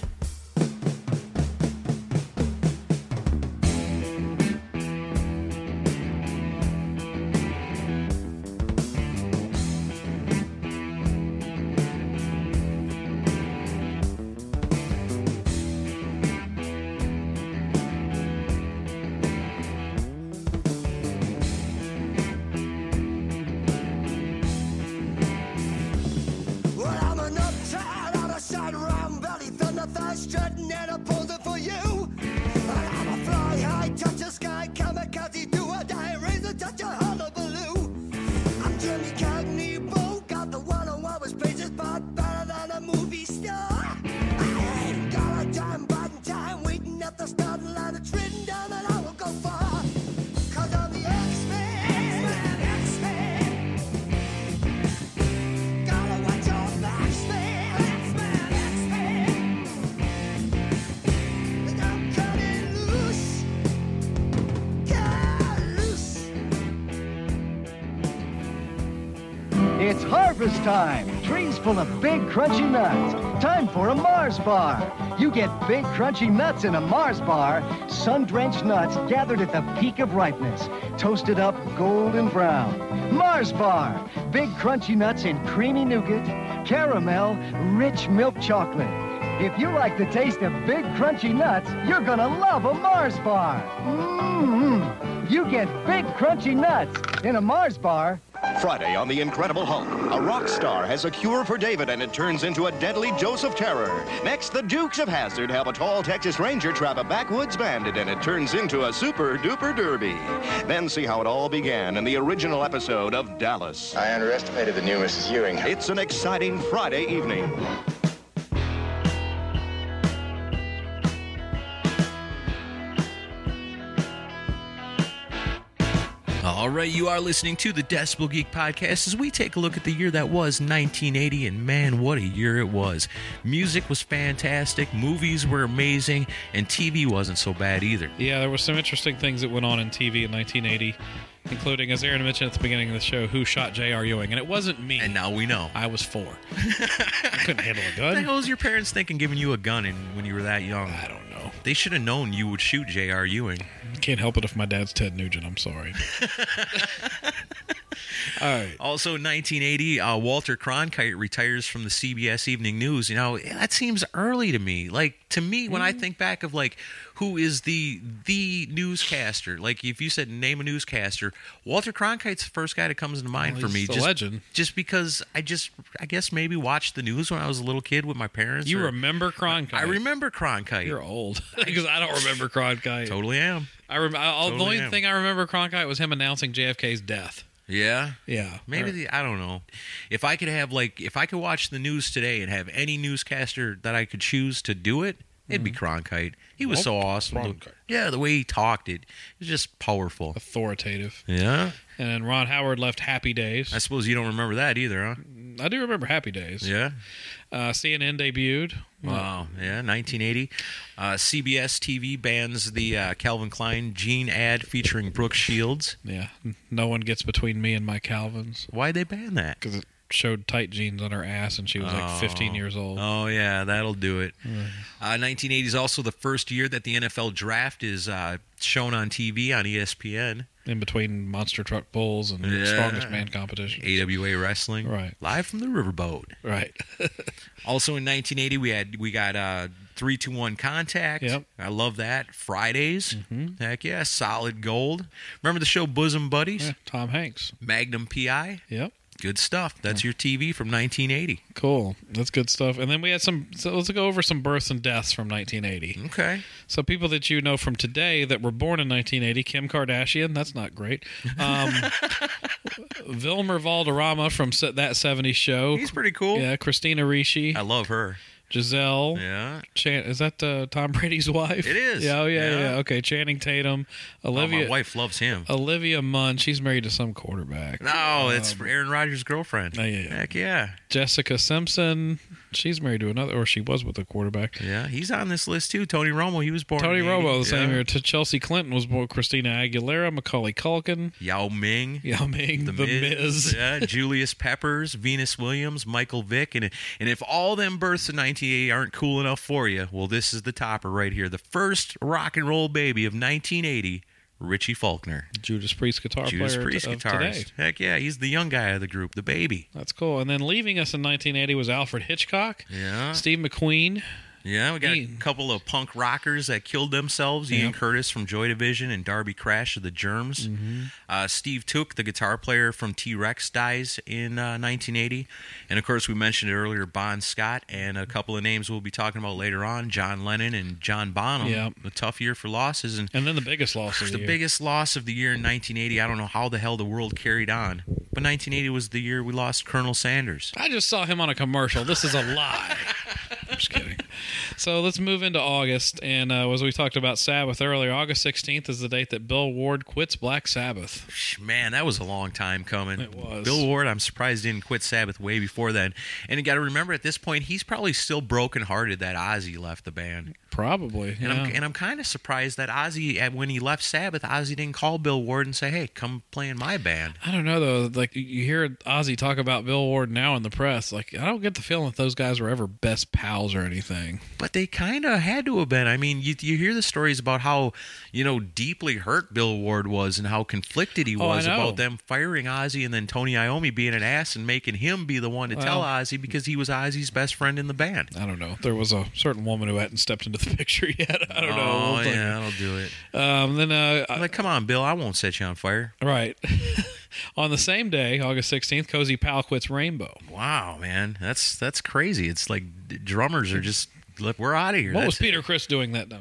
It's harvest time. trees full of big, crunchy nuts. Time for a Mars bar. You get big, crunchy nuts in a Mars bar. Sun-drenched nuts gathered at the peak of ripeness. Toasted up golden brown. Mars bar. Big, crunchy nuts in creamy nougat, caramel, rich milk chocolate. If you like the taste of big, crunchy nuts, you're gonna love a Mars bar. You get big, crunchy nuts in a Mars bar. Friday on The Incredible Hulk, a rock star has a cure for David and it turns into a deadly dose of terror. Next, the Dukes of Hazzard help a tall Texas Ranger trap a backwoods bandit and it turns into a super-duper derby. Then see how it all began in the original episode of Dallas. I underestimated the new Mrs. Ewing. It's an exciting Friday evening. All right, you are listening to the Decibel Geek Podcast as we take a look at the year that was 1980, and man, what a year it was. Music was fantastic, movies were amazing, and TV wasn't so bad either. Yeah, there were some interesting things that went on in TV in 1980, including, as Aaron mentioned at the beginning of the show, who shot J.R. Ewing, and it wasn't me. And now we know. I was 4. I couldn't handle a gun. What the hell was your parents thinking giving you a gun when you were that young? I don't know. They should have known you would shoot J.R. Ewing. Can't help it if my dad's Ted Nugent. I'm sorry. All right. Also, 1980, Walter Cronkite retires from the CBS Evening News. You know, that seems early to me. Like, to me, when I think back of, like, who is the newscaster, like, if you said name a newscaster, Walter Cronkite's the first guy that comes into mind for me. He's a legend. Just because I guess maybe watched the news when I was a little kid with my parents. You remember Cronkite? I remember Cronkite. You're old. Because I don't remember Cronkite. Totally am. The only thing I remember Cronkite was him announcing JFK's death. Yeah? Yeah. Maybe, I don't know. If I could watch the news today and have any newscaster that I could choose to do it, it'd be Cronkite. He was so awesome. Yeah, the way he talked, it was just powerful. Authoritative. Yeah. And then Ron Howard left Happy Days. I suppose you don't remember that either, huh? I do remember Happy Days. Yeah. CNN debuted. Wow. Yeah, 1980. CBS TV bans the Calvin Klein jean ad featuring Brooke Shields. Yeah. No one gets between me and my Calvins. Why'd they ban that? Because it showed tight jeans on her ass and she was like 15 years old. Oh, yeah, that'll do it. 1980 is also the first year that the NFL draft is shown on TV on ESPN. In between Monster Truck Bulls and Strongest Man competition. AWA Wrestling. Right. Live from the Riverboat. Right. Also in 1980, we got 3-2-1 Contact. Yep. I love that. Fridays. Mm-hmm. Heck yeah. Solid Gold. Remember the show Bosom Buddies? Yeah, Tom Hanks. Magnum P.I.? Yep. Good stuff. That's your TV from 1980. Cool. That's good stuff. And then we had so let's go over some births and deaths from 1980. Okay. So people that you know from today that were born in 1980, Kim Kardashian, that's not great. Vilmer Valderrama from That 70s Show. He's pretty cool. Yeah, Christina Ricci. I love her. Giselle. Yeah. Is that Tom Brady's wife? It is. Yeah, yeah. Okay, Channing Tatum. Olivia. My wife loves him. Olivia Munn. She's married to some quarterback. No, it's Aaron Rodgers' girlfriend. Yeah. Heck yeah. Jessica Simpson. She's married to another, or she was with a quarterback. Yeah, he's on this list too. Tony Romo, he was born. Tony in Romo, the same year. year. Chelsea Clinton was born. Christina Aguilera, Macaulay Culkin, Yao Ming, the Miz. Yeah, Julius Peppers, Venus Williams, Michael Vick, and if all them births in 1980 aren't cool enough for you, well, this is the topper right here. The first rock and roll baby of 1980. Richie Faulkner. Judas Priest guitar Judas player Priest of guitarist. today. Heck yeah, he's the young guy of the group, the baby. That's cool. And then leaving us in 1980 was Alfred Hitchcock. Yeah. Steve McQueen. Yeah, we got a couple of punk rockers that killed themselves. Ian Curtis from Joy Division and Darby Crash of the Germs. Mm-hmm. Steve Took, the guitar player from T-Rex, dies in 1980. And, of course, we mentioned it earlier, Bon Scott, and a couple of names we'll be talking about later on, John Lennon and John Bonham. Yeah. A tough year for losses. And then the biggest loss of the year. The biggest loss of the year in 1980. I don't know how the hell the world carried on. But 1980 was the year we lost Colonel Sanders. I just saw him on a commercial. This is a lie. I'm just kidding. So let's move into August. And as we talked about Sabbath earlier, August 16th is the date that Bill Ward quits Black Sabbath. Man, that was a long time coming. It was. Bill Ward, I'm surprised didn't quit Sabbath way before then. And you got to remember, at this point, he's probably still brokenhearted that Ozzy left the band. Probably. Yeah. And I'm kind of surprised that Ozzy, when he left Sabbath, Ozzy didn't call Bill Ward and say, hey, come play in my band. I don't know, though. Like, you hear Ozzy talk about Bill Ward now in the press. Like, I don't get the feeling that those guys were ever best pals or anything. But they kind of had to have been. I mean, you hear the stories about how, deeply hurt Bill Ward was and how conflicted he was about them firing Ozzy and then Tony Iommi being an ass and making him be the one to tell Ozzy because he was Ozzy's best friend in the band. I don't know. There was a certain woman who hadn't stepped into the picture yet. I don't know. Oh, yeah, that'll do it. Then, like, come on, Bill, I won't set you on fire. Right. On the same day, August 16th, Cozy Powell quits Rainbow. Wow, man. That's crazy. It's like drummers are just, we're out of here. What was Peter Criss doing that? No,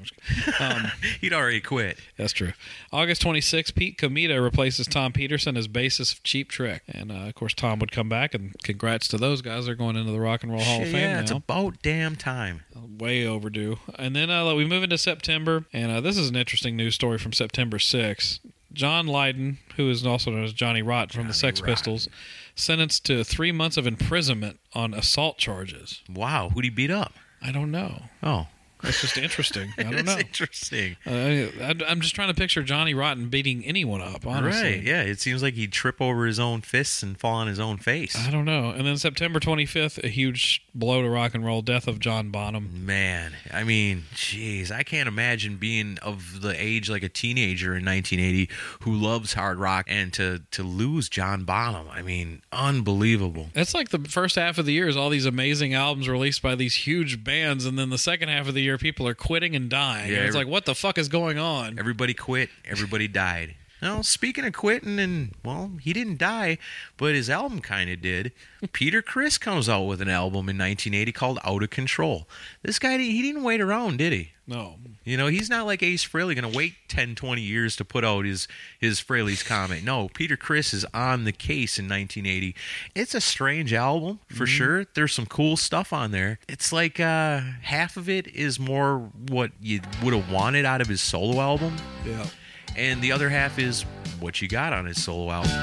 he'd already quit. That's true. August 26th, Pete Comita replaces Tom Peterson as bassist of Cheap Trick. And, of course, Tom would come back, and congrats to those guys. They're going into the Rock and Roll Hall of Fame now. It's about damn time. Way overdue. And then we move into September, and this is an interesting news story from September 6th. John Lydon, who is also known as Johnny Rotten from the Sex Pistols, sentenced to 3 months of imprisonment on assault charges. Wow. Who'd he beat up? I don't know. Oh. That's just interesting. I don't know. It's interesting. I'm just trying to picture Johnny Rotten beating anyone up, honestly. Right, yeah. It seems like he'd trip over his own fists and fall on his own face. I don't know. And then September 25th, a huge blow to rock and roll, death of John Bonham. Man, I mean, jeez, I can't imagine being of the age like a teenager in 1980 who loves hard rock and to lose John Bonham. I mean, unbelievable. It's like the first half of the year is all these amazing albums released by these huge bands, and then the second half of the year people are quitting and dying. Yeah, it's like, what the fuck is going on? Everybody quit. Everybody died. Now, speaking of quitting, and, well, he didn't die, but his album kind of did. Peter Criss comes out with an album in 1980 called Out of Control. This guy, he didn't wait around, did he? No. He's not like Ace Frehley going to wait 10, 20 years to put out his Frehley's Comet. No, Peter Criss is on the case in 1980. It's a strange album, for sure. There's some cool stuff on there. It's like half of it is more what you would have wanted out of his solo album. Yeah. And the other half is what you got on his solo album.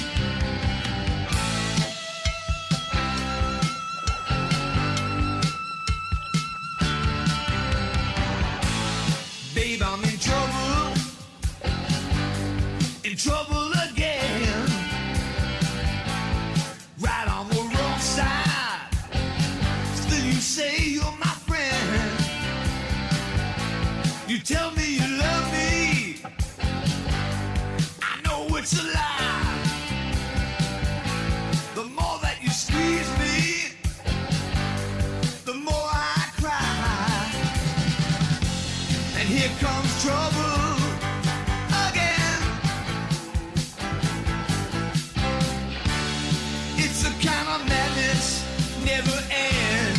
Babe, I'm in trouble again. Right on the wrong side. Still you say you're my friend. You tell me you love me. It's a lie. The more that you squeeze me, the more I cry. And here comes trouble again. It's a kind of madness, never ends.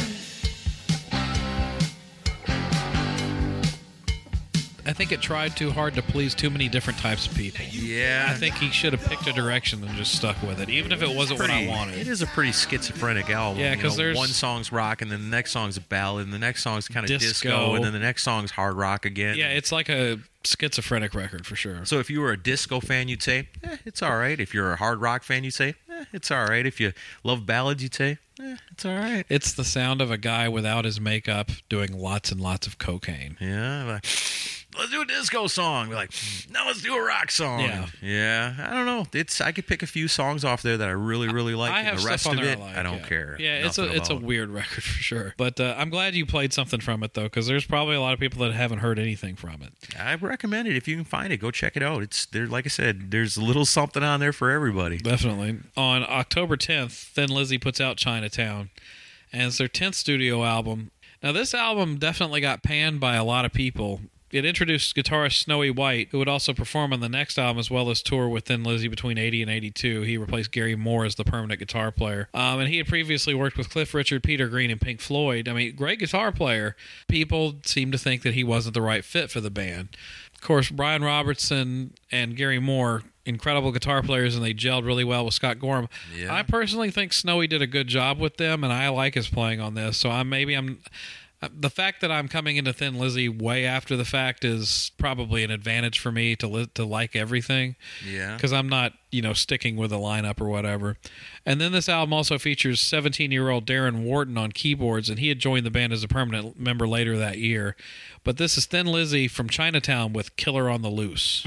I think it tried too hard to please too many different types of people. Yeah. I think he should have picked a direction and just stuck with it, even if it wasn't what I wanted. It is a pretty schizophrenic album. Yeah, because there's one song's rock, and then the next song's a ballad, and the next song's kind of disco, and then the next song's hard rock again. Yeah, it's like a schizophrenic record for sure. So if you were a disco fan, you'd say, it's all right. If you're a hard rock fan, you'd say, it's all right. If you love ballads, you'd say, it's all right. It's the sound of a guy without his makeup doing lots and lots of cocaine. Yeah, like, let's do a disco song. We're like, now let's do a rock song. Yeah. I don't know. I could pick a few songs off there that I really, really like. I have the rest stuff on of there it, I like, I don't care. Yeah, it's a weird record for sure. But I'm glad you played something from it though, because there's probably a lot of people that haven't heard anything from it. I recommend it if you can find it. Go check it out. It's there. Like I said, there's a little something on there for everybody. Definitely. On October 10th, Thin Lizzy puts out Chinatown, and it's their 10th studio album. Now, this album definitely got panned by a lot of people. It introduced guitarist Snowy White, who would also perform on the next album as well as tour with Thin Lizzy between 80 and 82. He replaced Gary Moore as the permanent guitar player. And he had previously worked with Cliff Richard, Peter Green, and Pink Floyd. I mean, great guitar player. People seemed to think that he wasn't the right fit for the band. Of course, Brian Robertson and Gary Moore, incredible guitar players, and they gelled really well with Scott Gorham. Yeah. I personally think Snowy did a good job with them, and I like his playing on this. So I'm The fact that I'm coming into Thin Lizzy way after the fact is probably an advantage for me to like everything. Yeah. Because I'm not, sticking with a lineup or whatever. And then this album also features 17-year-old Darren Wharton on keyboards, and he had joined the band as a permanent member later that year. But this is Thin Lizzy from Chinatown with Killer on the Loose.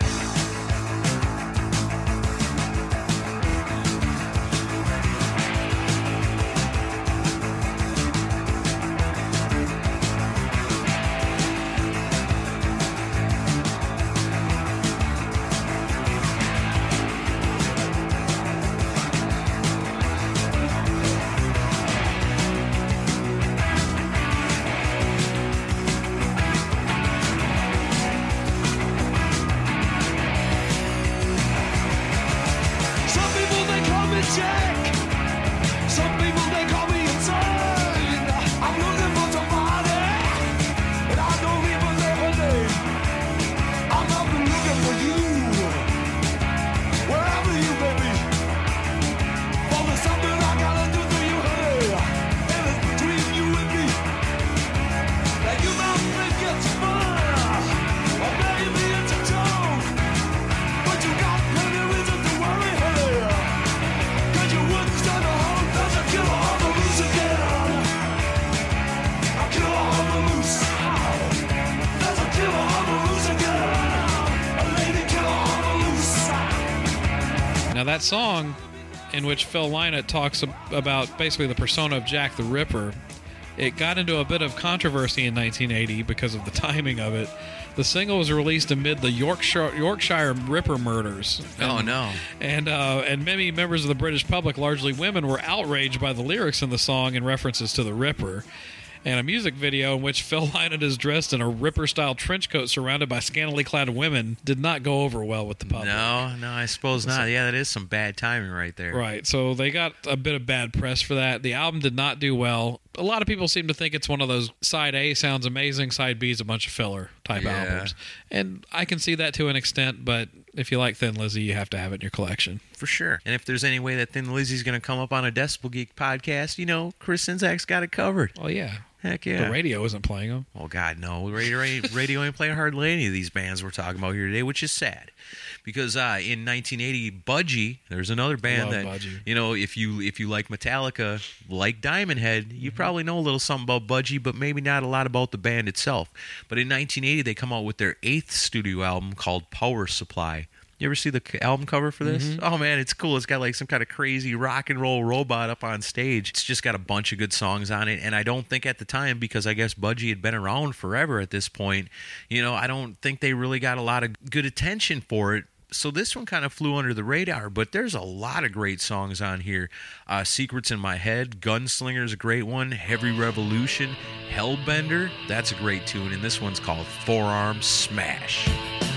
Now, that song in which Phil Lynott talks about basically the persona of Jack the Ripper, it got into a bit of controversy in 1980 because of the timing of it. The single was released amid the Yorkshire Ripper murders. Oh, no. And many members of the British public, largely women, were outraged by the lyrics in the song and references to the Ripper. And a music video in which Phil Lynott is dressed in a Ripper-style trench coat surrounded by scantily clad women did not go over well with the public. No, I suppose not. Yeah, that is some bad timing right there. Right, so they got a bit of bad press for that. The album did not do well. A lot of people seem to think it's one of those side A sounds amazing, side B is a bunch of filler type albums. And I can see that to an extent, but if you like Thin Lizzy, you have to have it in your collection. For sure. And if there's any way that Thin Lizzy's going to come up on a Decibel Geek podcast, Chris Czynszak's got it covered. Oh, yeah. Heck yeah. The radio isn't playing them. Oh, God, no. Radio ain't playing hardly any of these bands we're talking about here today, which is sad. Because in 1980, Budgie, there's another band that, Budgie. If you like Metallica, like Diamond Head, you probably know a little something about Budgie, but maybe not a lot about the band itself. But in 1980, they come out with their 8th studio album called Power Supply. You ever see the album cover for this? Mm-hmm. Oh, man, it's cool. It's got like some kind of crazy rock and roll robot up on stage. It's just got a bunch of good songs on it. And I don't think at the time, because I guess Budgie had been around forever at this point, I don't think they really got a lot of good attention for it. So this one kind of flew under the radar, but there's a lot of great songs on here. Secrets in My Head, Gunslinger's a great one, Heavy Revolution, Hellbender, that's a great tune, and this one's called Forearm Smash.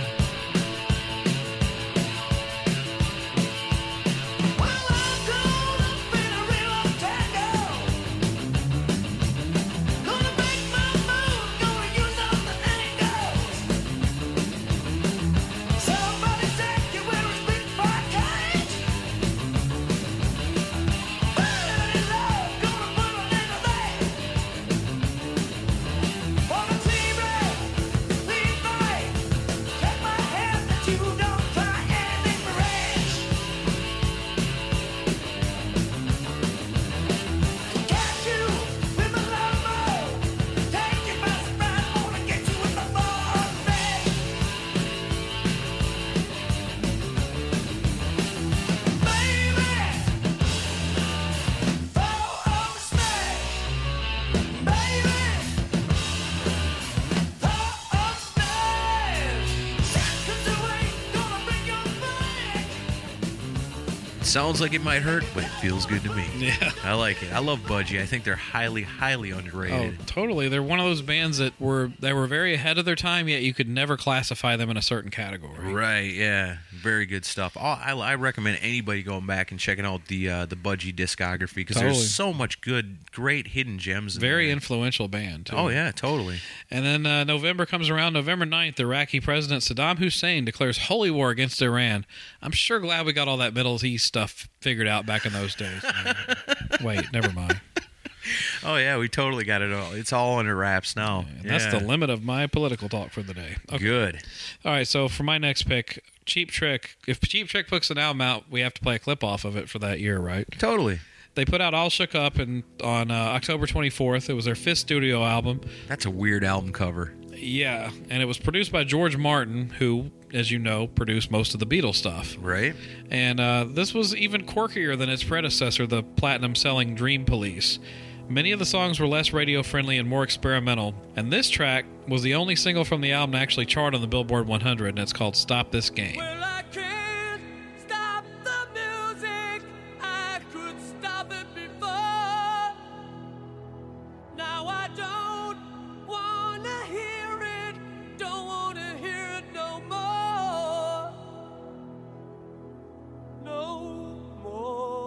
Sounds like it might hurt, but it feels good to me. Yeah. I like it. I love Budgie. I think they're highly, highly underrated. Oh, totally. They're one of those bands that were very ahead of their time, yet you could never classify them in a certain category. Right, yeah. Very good stuff. I recommend anybody going back and checking out the Budgie discography, because there's so much great hidden gems in Very there. influential band, too. Oh, yeah, totally. And then November comes around. November 9th, Iraqi President Saddam Hussein declares holy war against Iran. I'm sure glad we got all that Middle East stuff figured out back in those days. Wait, never mind. Oh, yeah, we totally got it all. It's all under wraps now. Yeah, that's the limit of my political talk for the day. Okay. Good. All right, so for my next pick, Cheap Trick. If Cheap Trick puts an album out, we have to play a clip off of it for that year, right? Totally. They put out All Shook Up on October 24th. It was their 5th studio album. That's a weird album cover. Yeah, and it was produced by George Martin, who, as you know, produced most of the Beatles stuff. Right. And this was even quirkier than its predecessor, the platinum-selling Dream Police. Many of the songs were less radio-friendly and more experimental, and this track was the only single from the album to actually chart on the Billboard 100, and it's called Stop This Game. Well, I can't stop the music. I could stop it before. Now I don't want to hear it. Don't want to hear it no more. No more.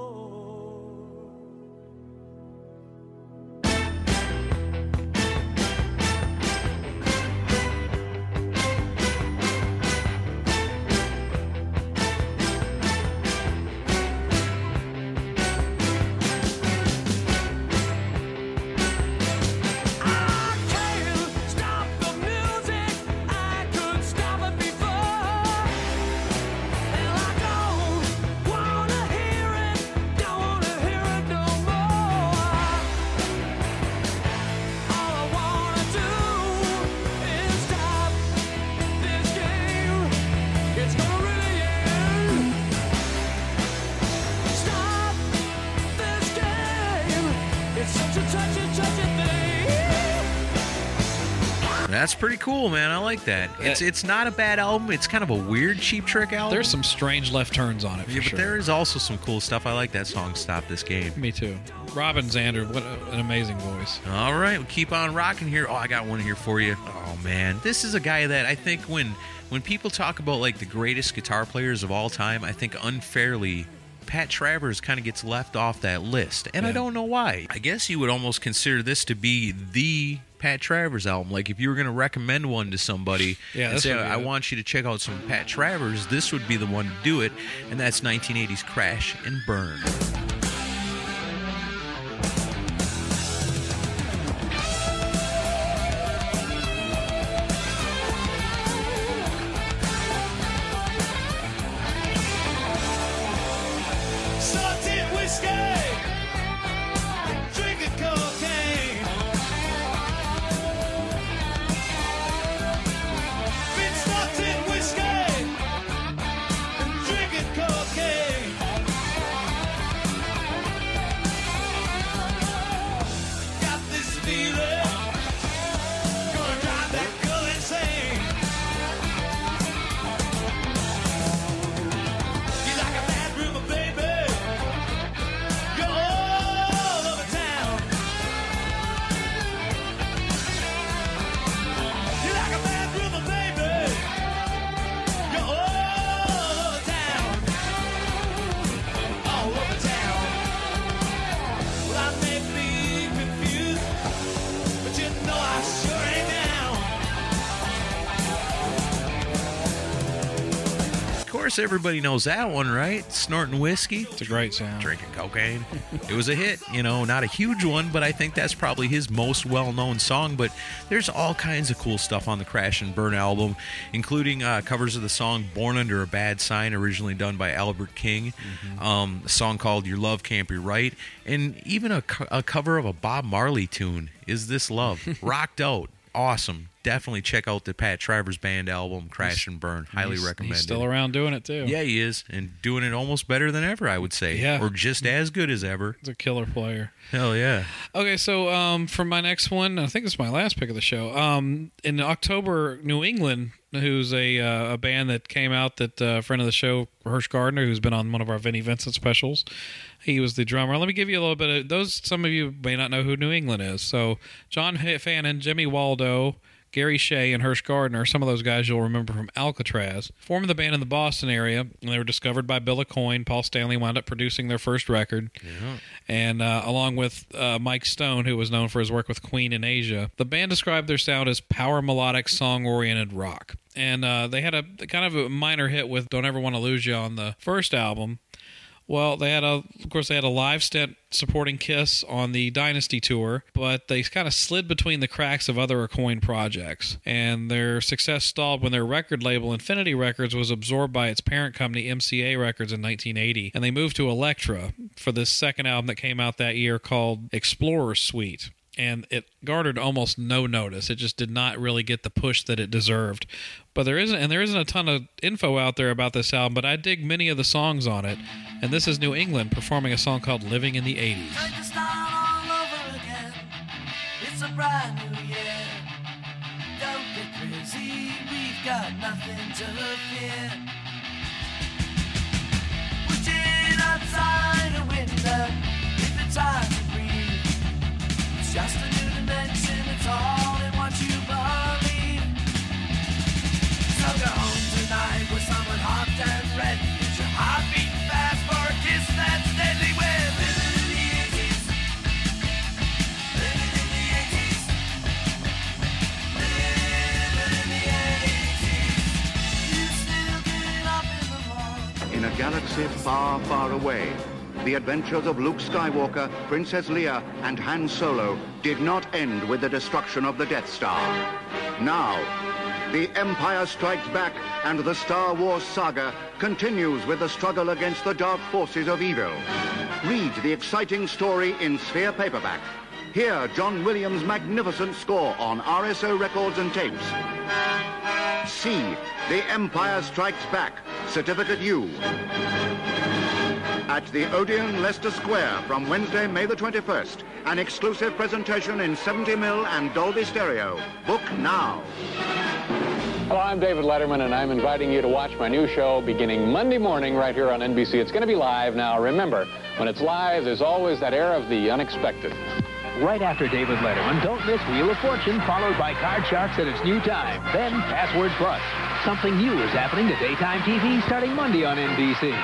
That's pretty cool, man. I like that. It's not a bad album. It's kind of a weird Cheap Trick album. There's some strange left turns on it, for but sure. there is also some cool stuff. I like that song, Stop This Game. Me too. Robin Zander, what an amazing voice. All right, we'll keep on rocking here. Oh, I got one here for you. Oh, man. This is a guy that I think when people talk about, like, the greatest guitar players of all time, I think unfairly Pat Travers kind of gets left off that list. And I don't know why. I guess you would almost consider this to be the Pat Travers album. Like, if you were going to recommend one to somebody and say, I want you to check out some Pat Travers, this would be the one to do it. And that's 1980's Crash and Burn. Everybody knows that one, right? Snorting whiskey. It's a great song. Drinking cocaine. It was a hit, not a huge one, but I think that's probably his most well-known song. But there's all kinds of cool stuff on the Crash and Burn album, including covers of the song Born Under a Bad Sign, originally done by Albert King, a song called Your Love Can't Be Right, and even a cover of a Bob Marley tune, Is This Love? Rocked out. Awesome. Definitely check out the Pat Travers Band album, Crash and Burn. Highly recommended. He's still around doing it, too. Yeah, he is. And doing it almost better than ever, I would say. Yeah. Or just as good as ever. He's a killer player. Hell yeah. Okay, so for my next one, I think it's my last pick of the show. In October, New England, who's a band that came out that a friend of the show, Hirsch Gardner, who's been on one of our Vinnie Vincent specials. He was the drummer. Let me give you a little bit of those. Some of you may not know who New England is. So John Fannin, Jimmy Waldo, Gary Shea, and Hirsch Gardner, some of those guys you'll remember from Alcatraz, formed the band in the Boston area, and they were discovered by Bill Aucoin. Paul Stanley wound up producing their first record, and along with Mike Stone, who was known for his work with Queen in Asia. The band described their sound as power melodic, song-oriented rock. And they had a kind of a minor hit with Don't Ever Want to Lose You on the first album. Well, they had a live stint supporting Kiss on the Dynasty tour, but they kind of slid between the cracks of other Aucoin projects, and their success stalled when their record label Infinity Records was absorbed by its parent company MCA Records in 1980, and they moved to Elektra for this second album that came out that year called Explorer Suite. And it garnered almost no notice. It just did not really get the push that it deserved. But there isn't a ton of info out there about this album, but I dig many of the songs on it. And this is New England performing a song called Living in the 80s. Time to start all over again. It's a brand new year. Don't get crazy, we've got nothing to fear. Pushing outside a window, if it's hard to breathe. It's just a new dimension, it's all in what you believe. So go home tonight with someone hot and ready. Get your heart beating fast for a kiss that's deadly. We're living in the 80s. Living in the 80s. Living in the 80s. You still get up in the morning. In a galaxy far, far away, the adventures of Luke Skywalker, Princess Leia, and Han Solo did not end with the destruction of the Death Star. Now, the Empire Strikes Back and the Star Wars saga continues with the struggle against the dark forces of evil. Read the exciting story in Sphere paperback. Hear John Williams' magnificent score on RSO records and tapes. See The Empire Strikes Back, Certificate U. At the Odeon, Leicester Square from Wednesday, May the 21st. An exclusive presentation in 70mm and Dolby Stereo. Book now. Hello, I'm David Letterman, and I'm inviting you to watch my new show beginning Monday morning right here on NBC. It's going to be live. Now, remember, when it's live, there's always that air of the unexpected. Right after David Letterman, don't miss Wheel of Fortune, followed by Card Sharks at its new time. Then Password Plus. Something new is happening to daytime TV starting Monday on NBC.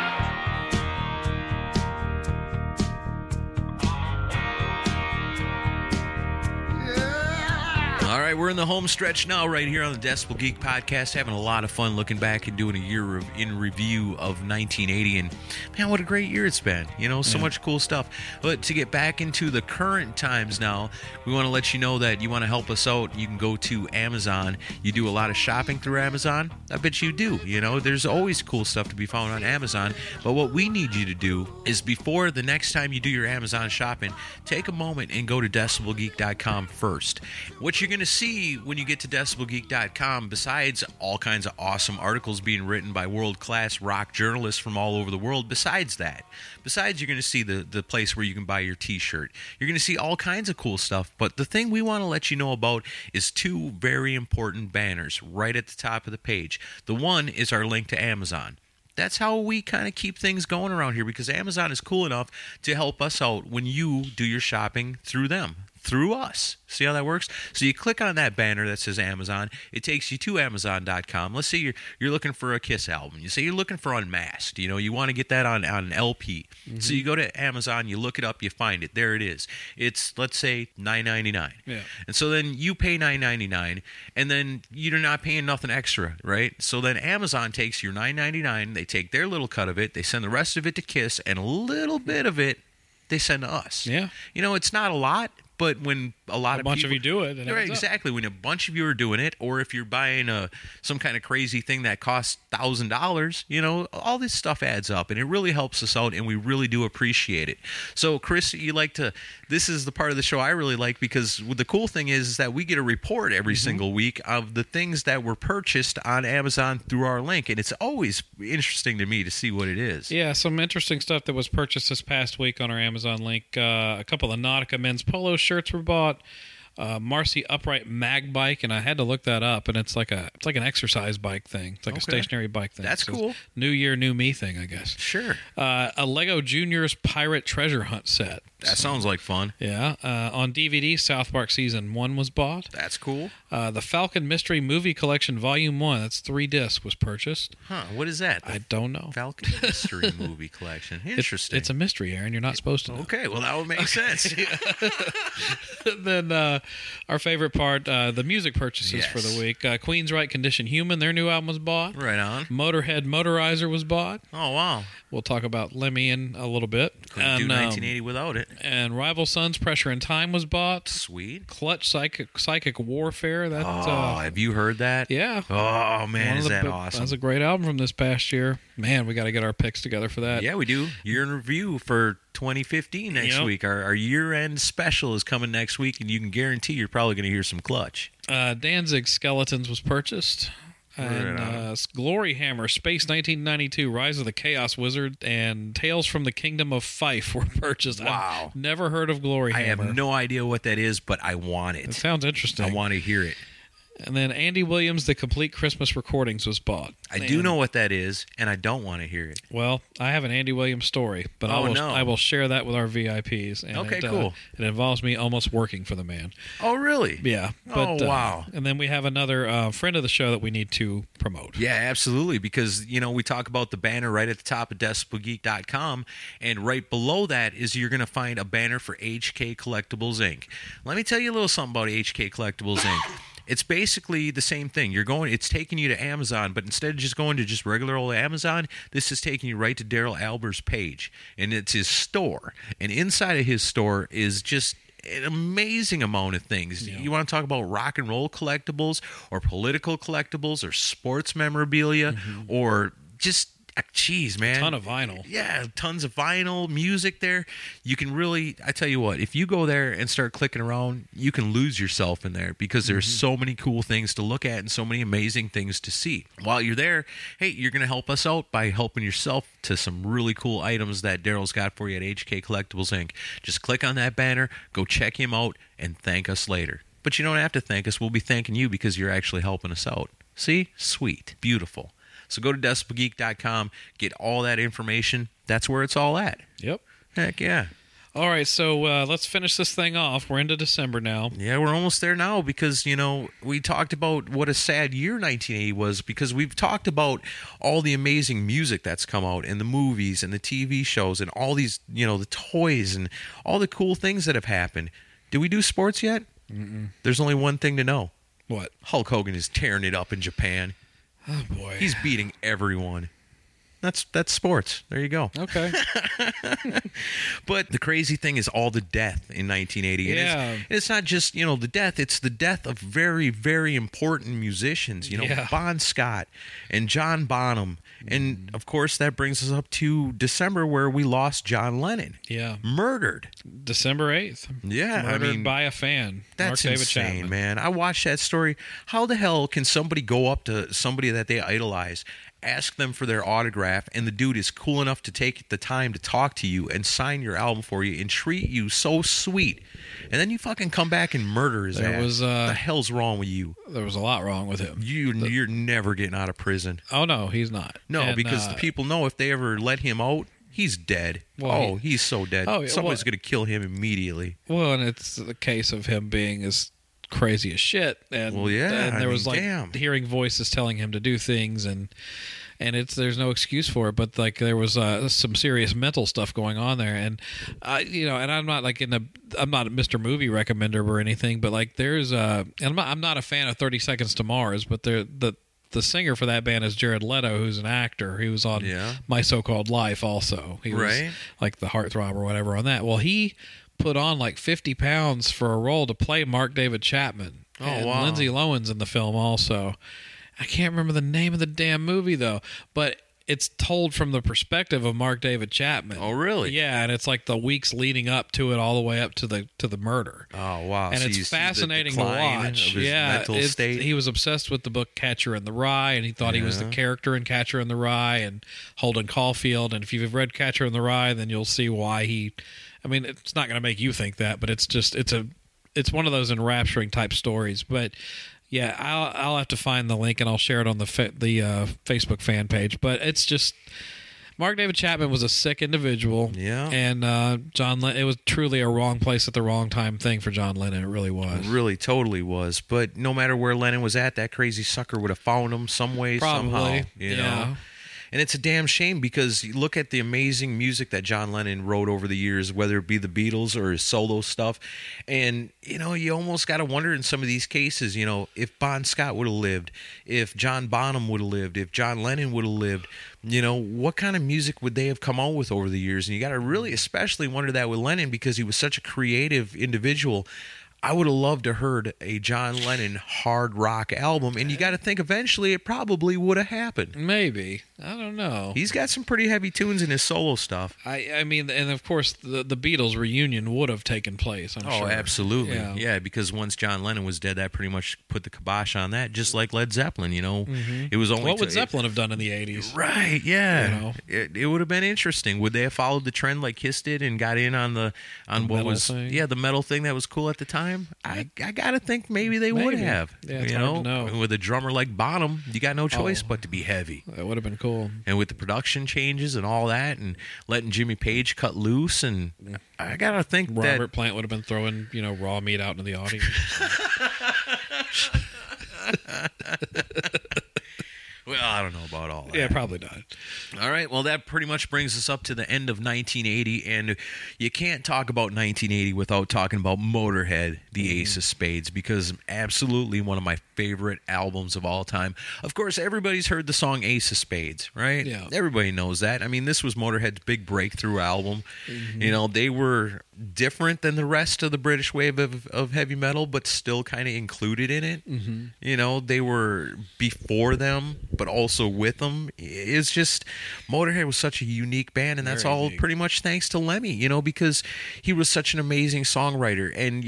All right, we're in the home stretch now right here on the Decibel Geek Podcast, having a lot of fun looking back and doing a year in review of 1980. And, man, what a great year it's been. You know, so much cool stuff. But to get back into the current times now, we want to let you know that you want to help us out. You can go to Amazon. You do a lot of shopping through Amazon. I bet you do. You know, there's always cool stuff to be found on Amazon. But what we need you to do is before the next time you do your Amazon shopping, take a moment and go to decibelgeek.com first. What you're going to see when you get to decibelgeek.com, besides all kinds of awesome articles being written by world-class rock journalists from all over the world, besides you're going to see the place where you can buy your t-shirt. You're going to see all kinds of cool stuff, but the thing we want to let you know about is two very important banners right at the top of the page. The one is our link to Amazon. That's how we kind of keep things going around here, because Amazon is cool enough to help us out when you do your shopping through them. Through us. See how that works? So you click on that banner that says Amazon. It takes you to Amazon.com. Let's say you're looking for a Kiss album. You say you're looking for Unmasked. You know, you want to get that on an LP. Mm-hmm. So you go to Amazon, you look it up, you find it. There it is. It's, let's say, $9.99. Yeah. And so then you pay $9.99, and then you're not paying nothing extra, right? So then Amazon takes your $9.99, they take their little cut of it, they send the rest of it to Kiss, and a little bit of it they send to us. Yeah. You know, it's not a lot, but when a bunch of you do it, right? Exactly. When a bunch of you are doing it, or if you're buying some kind of crazy thing that costs $1,000, you know, all this stuff adds up, and it really helps us out, and we really do appreciate it. So, Chris, this is the part of the show I really like, because the cool thing is that we get a report every single week of the things that were purchased on Amazon through our link, and it's always interesting to me to see what it is. Yeah, some interesting stuff that was purchased this past week on our Amazon link. A couple of Nautica men's polo shirts were bought. Marcy upright mag bike, and I had to look that up, and it's like an exercise bike thing. It's like a stationary bike thing. That's cool. New Year, new me thing, I guess. Sure. A Lego Juniors Pirate Treasure Hunt set. That sounds like fun. Yeah. On DVD, South Park Season 1 was bought. That's cool. The Falcon Mystery Movie Collection Volume 1, that's 3 discs, was purchased. Huh. What is that? I don't know. Falcon Mystery Movie Collection. Interesting. It's a mystery, Aaron. You're not supposed to know. Okay, well, that would make sense. Then Our favorite part, the music purchases for the week. Queensryche Condition Human, their new album was bought. Right on. Motorhead Motorizer was bought. Oh, wow. We'll talk about Lemmy in a little bit. Couldn't do 1980 without it. And Rival Sons Pressure in Time was bought. Sweet. Clutch Psychic Warfare. That, have you heard that? Yeah. Oh, man, is that awesome. That's a great album from this past year. Man, we got to get our picks together for that. Yeah, we do. Year in review for 2015 next week. Our year-end special is coming next week, and you can guarantee you're probably going to hear some Clutch. Danzig Skeletons was purchased. And Glory Hammer, Space 1992, Rise of the Chaos Wizard, and Tales from the Kingdom of Fife were purchased. Wow. I've never heard of Glory Hammer. I have no idea what that is, but I want it. It sounds interesting. I want to hear it. And then Andy Williams, The Complete Christmas Recordings was bought. I do know what that is, and I don't want to hear it. Well, I have an Andy Williams story, but I will share that with our VIPs. And okay, cool. It involves me almost working for the man. Oh, really? Yeah. But, wow. And then we have another friend of the show that we need to promote. Yeah, absolutely, because, we talk about the banner right at the top of DecibelGeek.com, and right below that is you're going to find a banner for HK Collectibles, Inc. Let me tell you a little something about HK Collectibles, Inc. It's basically the same thing. It's taking you to Amazon, but instead of just going to just regular old Amazon, this is taking you right to Daryl Albert's page, and it's his store. And inside of his store is just an amazing amount of things. Yeah. You want to talk about rock and roll collectibles, or political collectibles, or sports memorabilia, or just... Jeez, man. A ton of vinyl. Yeah, tons of vinyl, music there. You can really, I tell you what, if you go there and start clicking around, you can lose yourself in there because there's so many cool things to look at and so many amazing things to see. While you're there, hey, you're going to help us out by helping yourself to some really cool items that Daryl's got for you at HK Collectibles, Inc. Just click on that banner, go check him out, and thank us later. But you don't have to thank us. We'll be thanking you because you're actually helping us out. See? Sweet. Beautiful. So go to DecibelGeek.com, get all that information. That's where it's all at. Yep. Heck yeah. All right, so let's finish this thing off. We're into December now. Yeah, we're almost there now because, we talked about what a sad year 1980 was because we've talked about all the amazing music that's come out and the movies and the TV shows and all these, the toys and all the cool things that have happened. Did we do sports yet? Mm-mm. There's only one thing to know. What? Hulk Hogan is tearing it up in Japan. Oh, boy. He's beating everyone. That's sports. There you go. Okay. But the crazy thing is all the death in 1980. Yeah. And it's not just, the death. It's the death of very, very important musicians. Bon Scott and John Bonham. And, of course, that brings us up to December where we lost John Lennon. Yeah. Murdered. December 8th. Yeah. Murdered by a fan. That's Mark David insane, Chapman. man. I watched that story. How the hell can somebody go up to somebody that they idolize, ask them for their autograph, and the dude is cool enough to take the time to talk to you and sign your album for you and treat you so sweet, and then you fucking come back and murder his ass? What the hell's wrong with you? There was a lot wrong with him. You're never getting out of prison. Oh, no, he's not. No, because the people know if they ever let him out, he's dead. Well, he's so dead. Somebody's going to kill him immediately. Well, and it's the case of him being as crazy as shit. And, and there was hearing voices telling him to do things, and there's no excuse for it. But there was some serious mental stuff going on there, and and I'm not I'm not a Mr. Movie recommender or anything, but there's and I'm not a fan of 30 Seconds to Mars, but the singer for that band is Jared Leto, who's an actor. He was on My So-Called Life also. He was the heartthrob or whatever on that. Well, he put on 50 pounds for a role to play Mark David Chapman. Oh, and wow. Lindsay Lohan's in the film also. I can't remember the name of the damn movie, though, but it's told from the perspective of Mark David Chapman. Oh, really? Yeah, and it's the weeks leading up to it all the way up to the murder. Oh, wow. And so it's fascinating to watch. Mental state. He was obsessed with the book Catcher in the Rye, and he thought he was the character in Catcher in the Rye and Holden Caulfield. And if you've read Catcher in the Rye, then you'll see why he... I mean, it's not going to make you think that, but it's just it's one of those enrapturing type stories. But yeah, I'll have to find the link and I'll share it on the Facebook fan page. But it's just Mark David Chapman was a sick individual. Yeah, and John Lennon, it was truly a wrong place at the wrong time thing for John Lennon. It really was. It really, totally was. But no matter where Lennon was at, that crazy sucker would have found him some way, Probably. somehow. You know? And it's a damn shame because you look at the amazing music that John Lennon wrote over the years, whether it be the Beatles or his solo stuff. And, you almost got to wonder in some of these cases, if Bon Scott would have lived, if John Bonham would have lived, if John Lennon would have lived, what kind of music would they have come out with over the years? And you got to really especially wonder that with Lennon because he was such a creative individual. I would have loved to heard a John Lennon hard rock album, and you got to think eventually it probably would have happened. Maybe. I don't know. He's got some pretty heavy tunes in his solo stuff. I mean, and of course the Beatles reunion would have taken place, I'm sure. Oh, absolutely. Yeah, because once John Lennon was dead, that pretty much put the kibosh on that, just like Led Zeppelin, Mm-hmm. It was only what would Zeppelin have done in the 80s? Right, yeah. It would have been interesting. Would they have followed the trend like Kiss did and got in on what was thing? The metal thing that was cool at the time? I got to think maybe they would have. Yeah, it's hard to know. With a drummer like Bonham, you got no choice but to be heavy. That would have been cool. And with the production changes and all that, and letting Jimmy Page cut loose, and I got to think Robert Plant would have been throwing, raw meat out into the audience. Well, I don't know about all that. Yeah, probably not. All right, well, that pretty much brings us up to the end of 1980, and you can't talk about 1980 without talking about Motorhead, the Ace of Spades, because absolutely one of my favorite albums of all time. Of course, everybody's heard the song Ace of Spades, right? Yeah. Everybody knows that. I mean, this was Motorhead's big breakthrough album. They were different than the rest of the British wave of heavy metal, but still kind of included in it. They were before them, but also with them. It's just Motorhead was such a unique band, and that's Very all unique. pretty much thanks to Lemmy, because he was such an amazing songwriter. And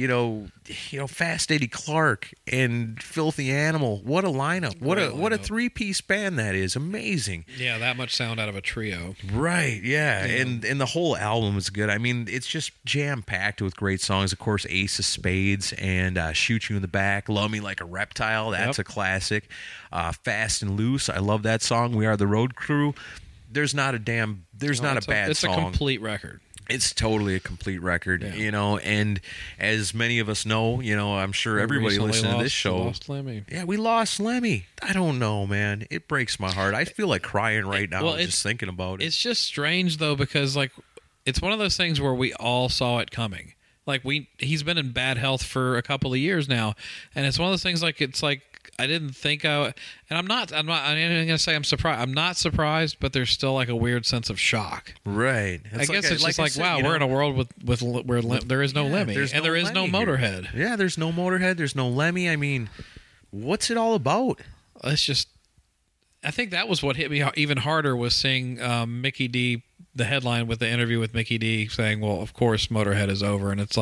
Fast Eddie Clarke and Filthy Animal, what a lineup! What a three-piece band that is. Amazing. Yeah, that much sound out of a trio. Right, yeah. And the whole album is good. I mean, it's just jam-packed with great songs. Of course, Ace of Spades and Shoot You in the Back, Love Me Like a Reptile, that's a classic. Fast and Loose, I love that song. We Are the Road Crew. There's not a bad song. It's a complete record. It's totally a complete record, and as many of us know, I'm sure everybody listening to this show. Lost Lemmy. Yeah, we lost Lemmy. I don't know, man. It breaks my heart. I feel like crying right now just thinking about it. It's just strange, though, because, it's one of those things where we all saw it coming. He's been in bad health for a couple of years now, and it's one of those things I didn't think and I'm not going to say I'm surprised. I'm not surprised, but there's still a weird sense of shock. Right. I guess it's just wow, we're in a world where there is no Lemmy, and there is no Motorhead. Yeah, there's no Motorhead. There's no Lemmy. I mean, what's it all about? It's just, I think that was what hit me even harder was seeing Mickey D, the headline with the interview with Mickey D saying, well, of course Motorhead is over. And it's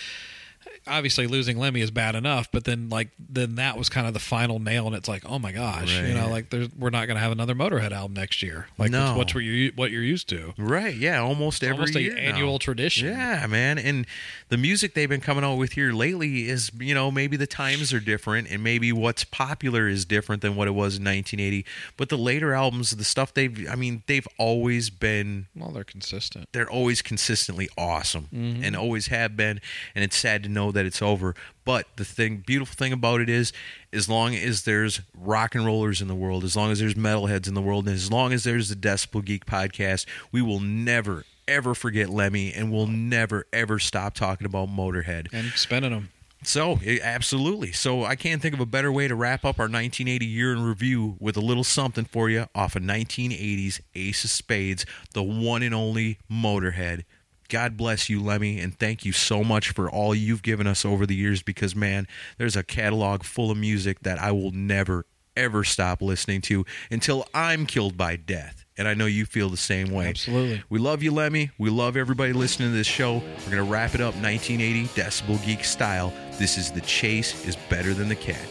obviously losing Lemmy is bad enough, but then that was kind of the final nail, and it's oh my gosh, right. We're not going to have another Motorhead album next year. No. What you're used to. Right, yeah, almost every year an annual tradition. Yeah, man, and the music they've been coming out with here lately is, maybe the times are different, and maybe what's popular is different than what it was in 1980, but the later albums, the stuff they've always been... Well, they're consistent. They're always consistently awesome, and always have been, and it's sad to know that it's over. But the beautiful thing about it is, as long as there's rock and rollers in the world, as long as there's metalheads in the world, and as long as there's the Decibel Geek podcast, we will never, ever forget Lemmy, and we'll never, ever stop talking about Motorhead. And spinning them. So, absolutely. So, I can't think of a better way to wrap up our 1980 year in review with a little something for you off of 1980's Ace of Spades, the one and only Motorhead. God bless you, Lemmy, and thank you so much for all you've given us over the years because, man, there's a catalog full of music that I will never, ever stop listening to until I'm killed by death. And I know you feel the same way. Absolutely. We love you, Lemmy. We love everybody listening to this show. We're going to wrap it up 1980 Decibel Geek style. This is The Chase is Better Than the Catch.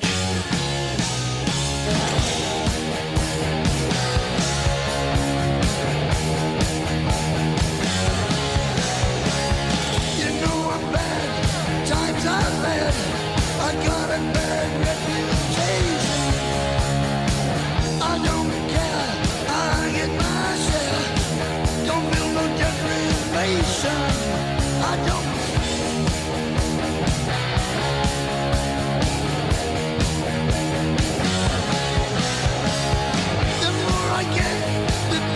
The more I get, the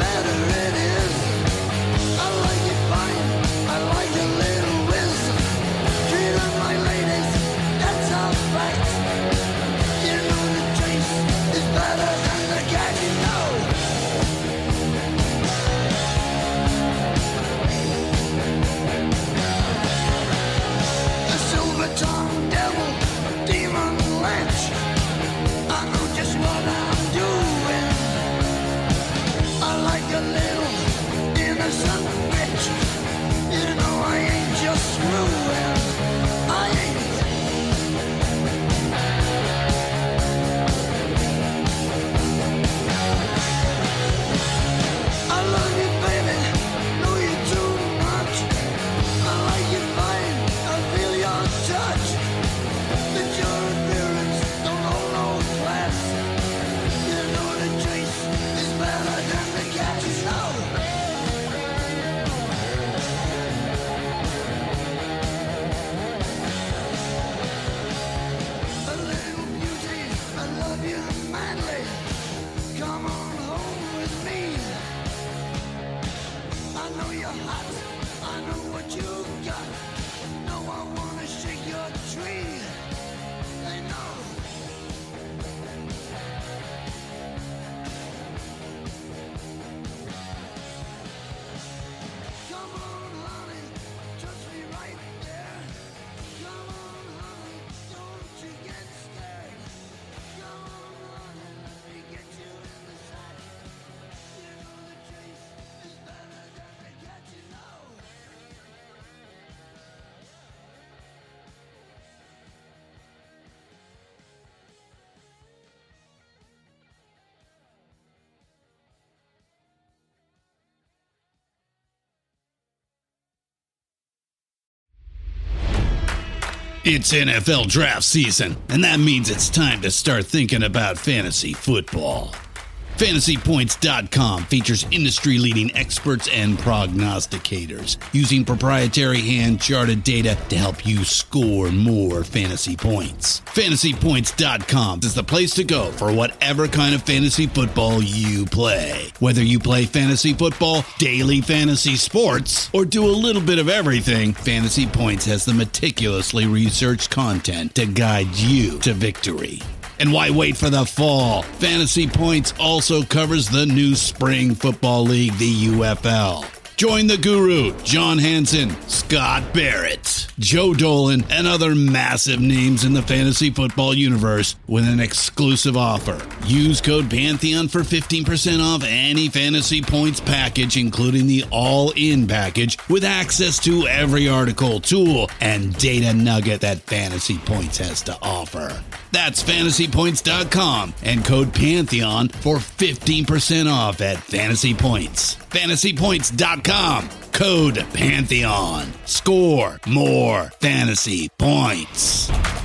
It's NFL draft season, and that means it's time to start thinking about fantasy football. FantasyPoints.com features industry-leading experts and prognosticators using proprietary hand-charted data to help you score more fantasy points. FantasyPoints.com is the place to go for whatever kind of fantasy football you play. Whether you play fantasy football, daily fantasy sports, or do a little bit of everything, Fantasy Points has the meticulously researched content to guide you to victory. And why wait for the fall? Fantasy Points also covers the new spring football league, the UFL. Join the guru, John Hansen, Scott Barrett, Joe Dolan, and other massive names in the fantasy football universe with an exclusive offer. Use code Pantheon for 15% off any Fantasy Points package, including the all-in package, with access to every article, tool, and data nugget that Fantasy Points has to offer. That's FantasyPoints.com and code Pantheon for 15% off at Fantasy Points. FantasyPoints.com, code Pantheon. Score more fantasy points.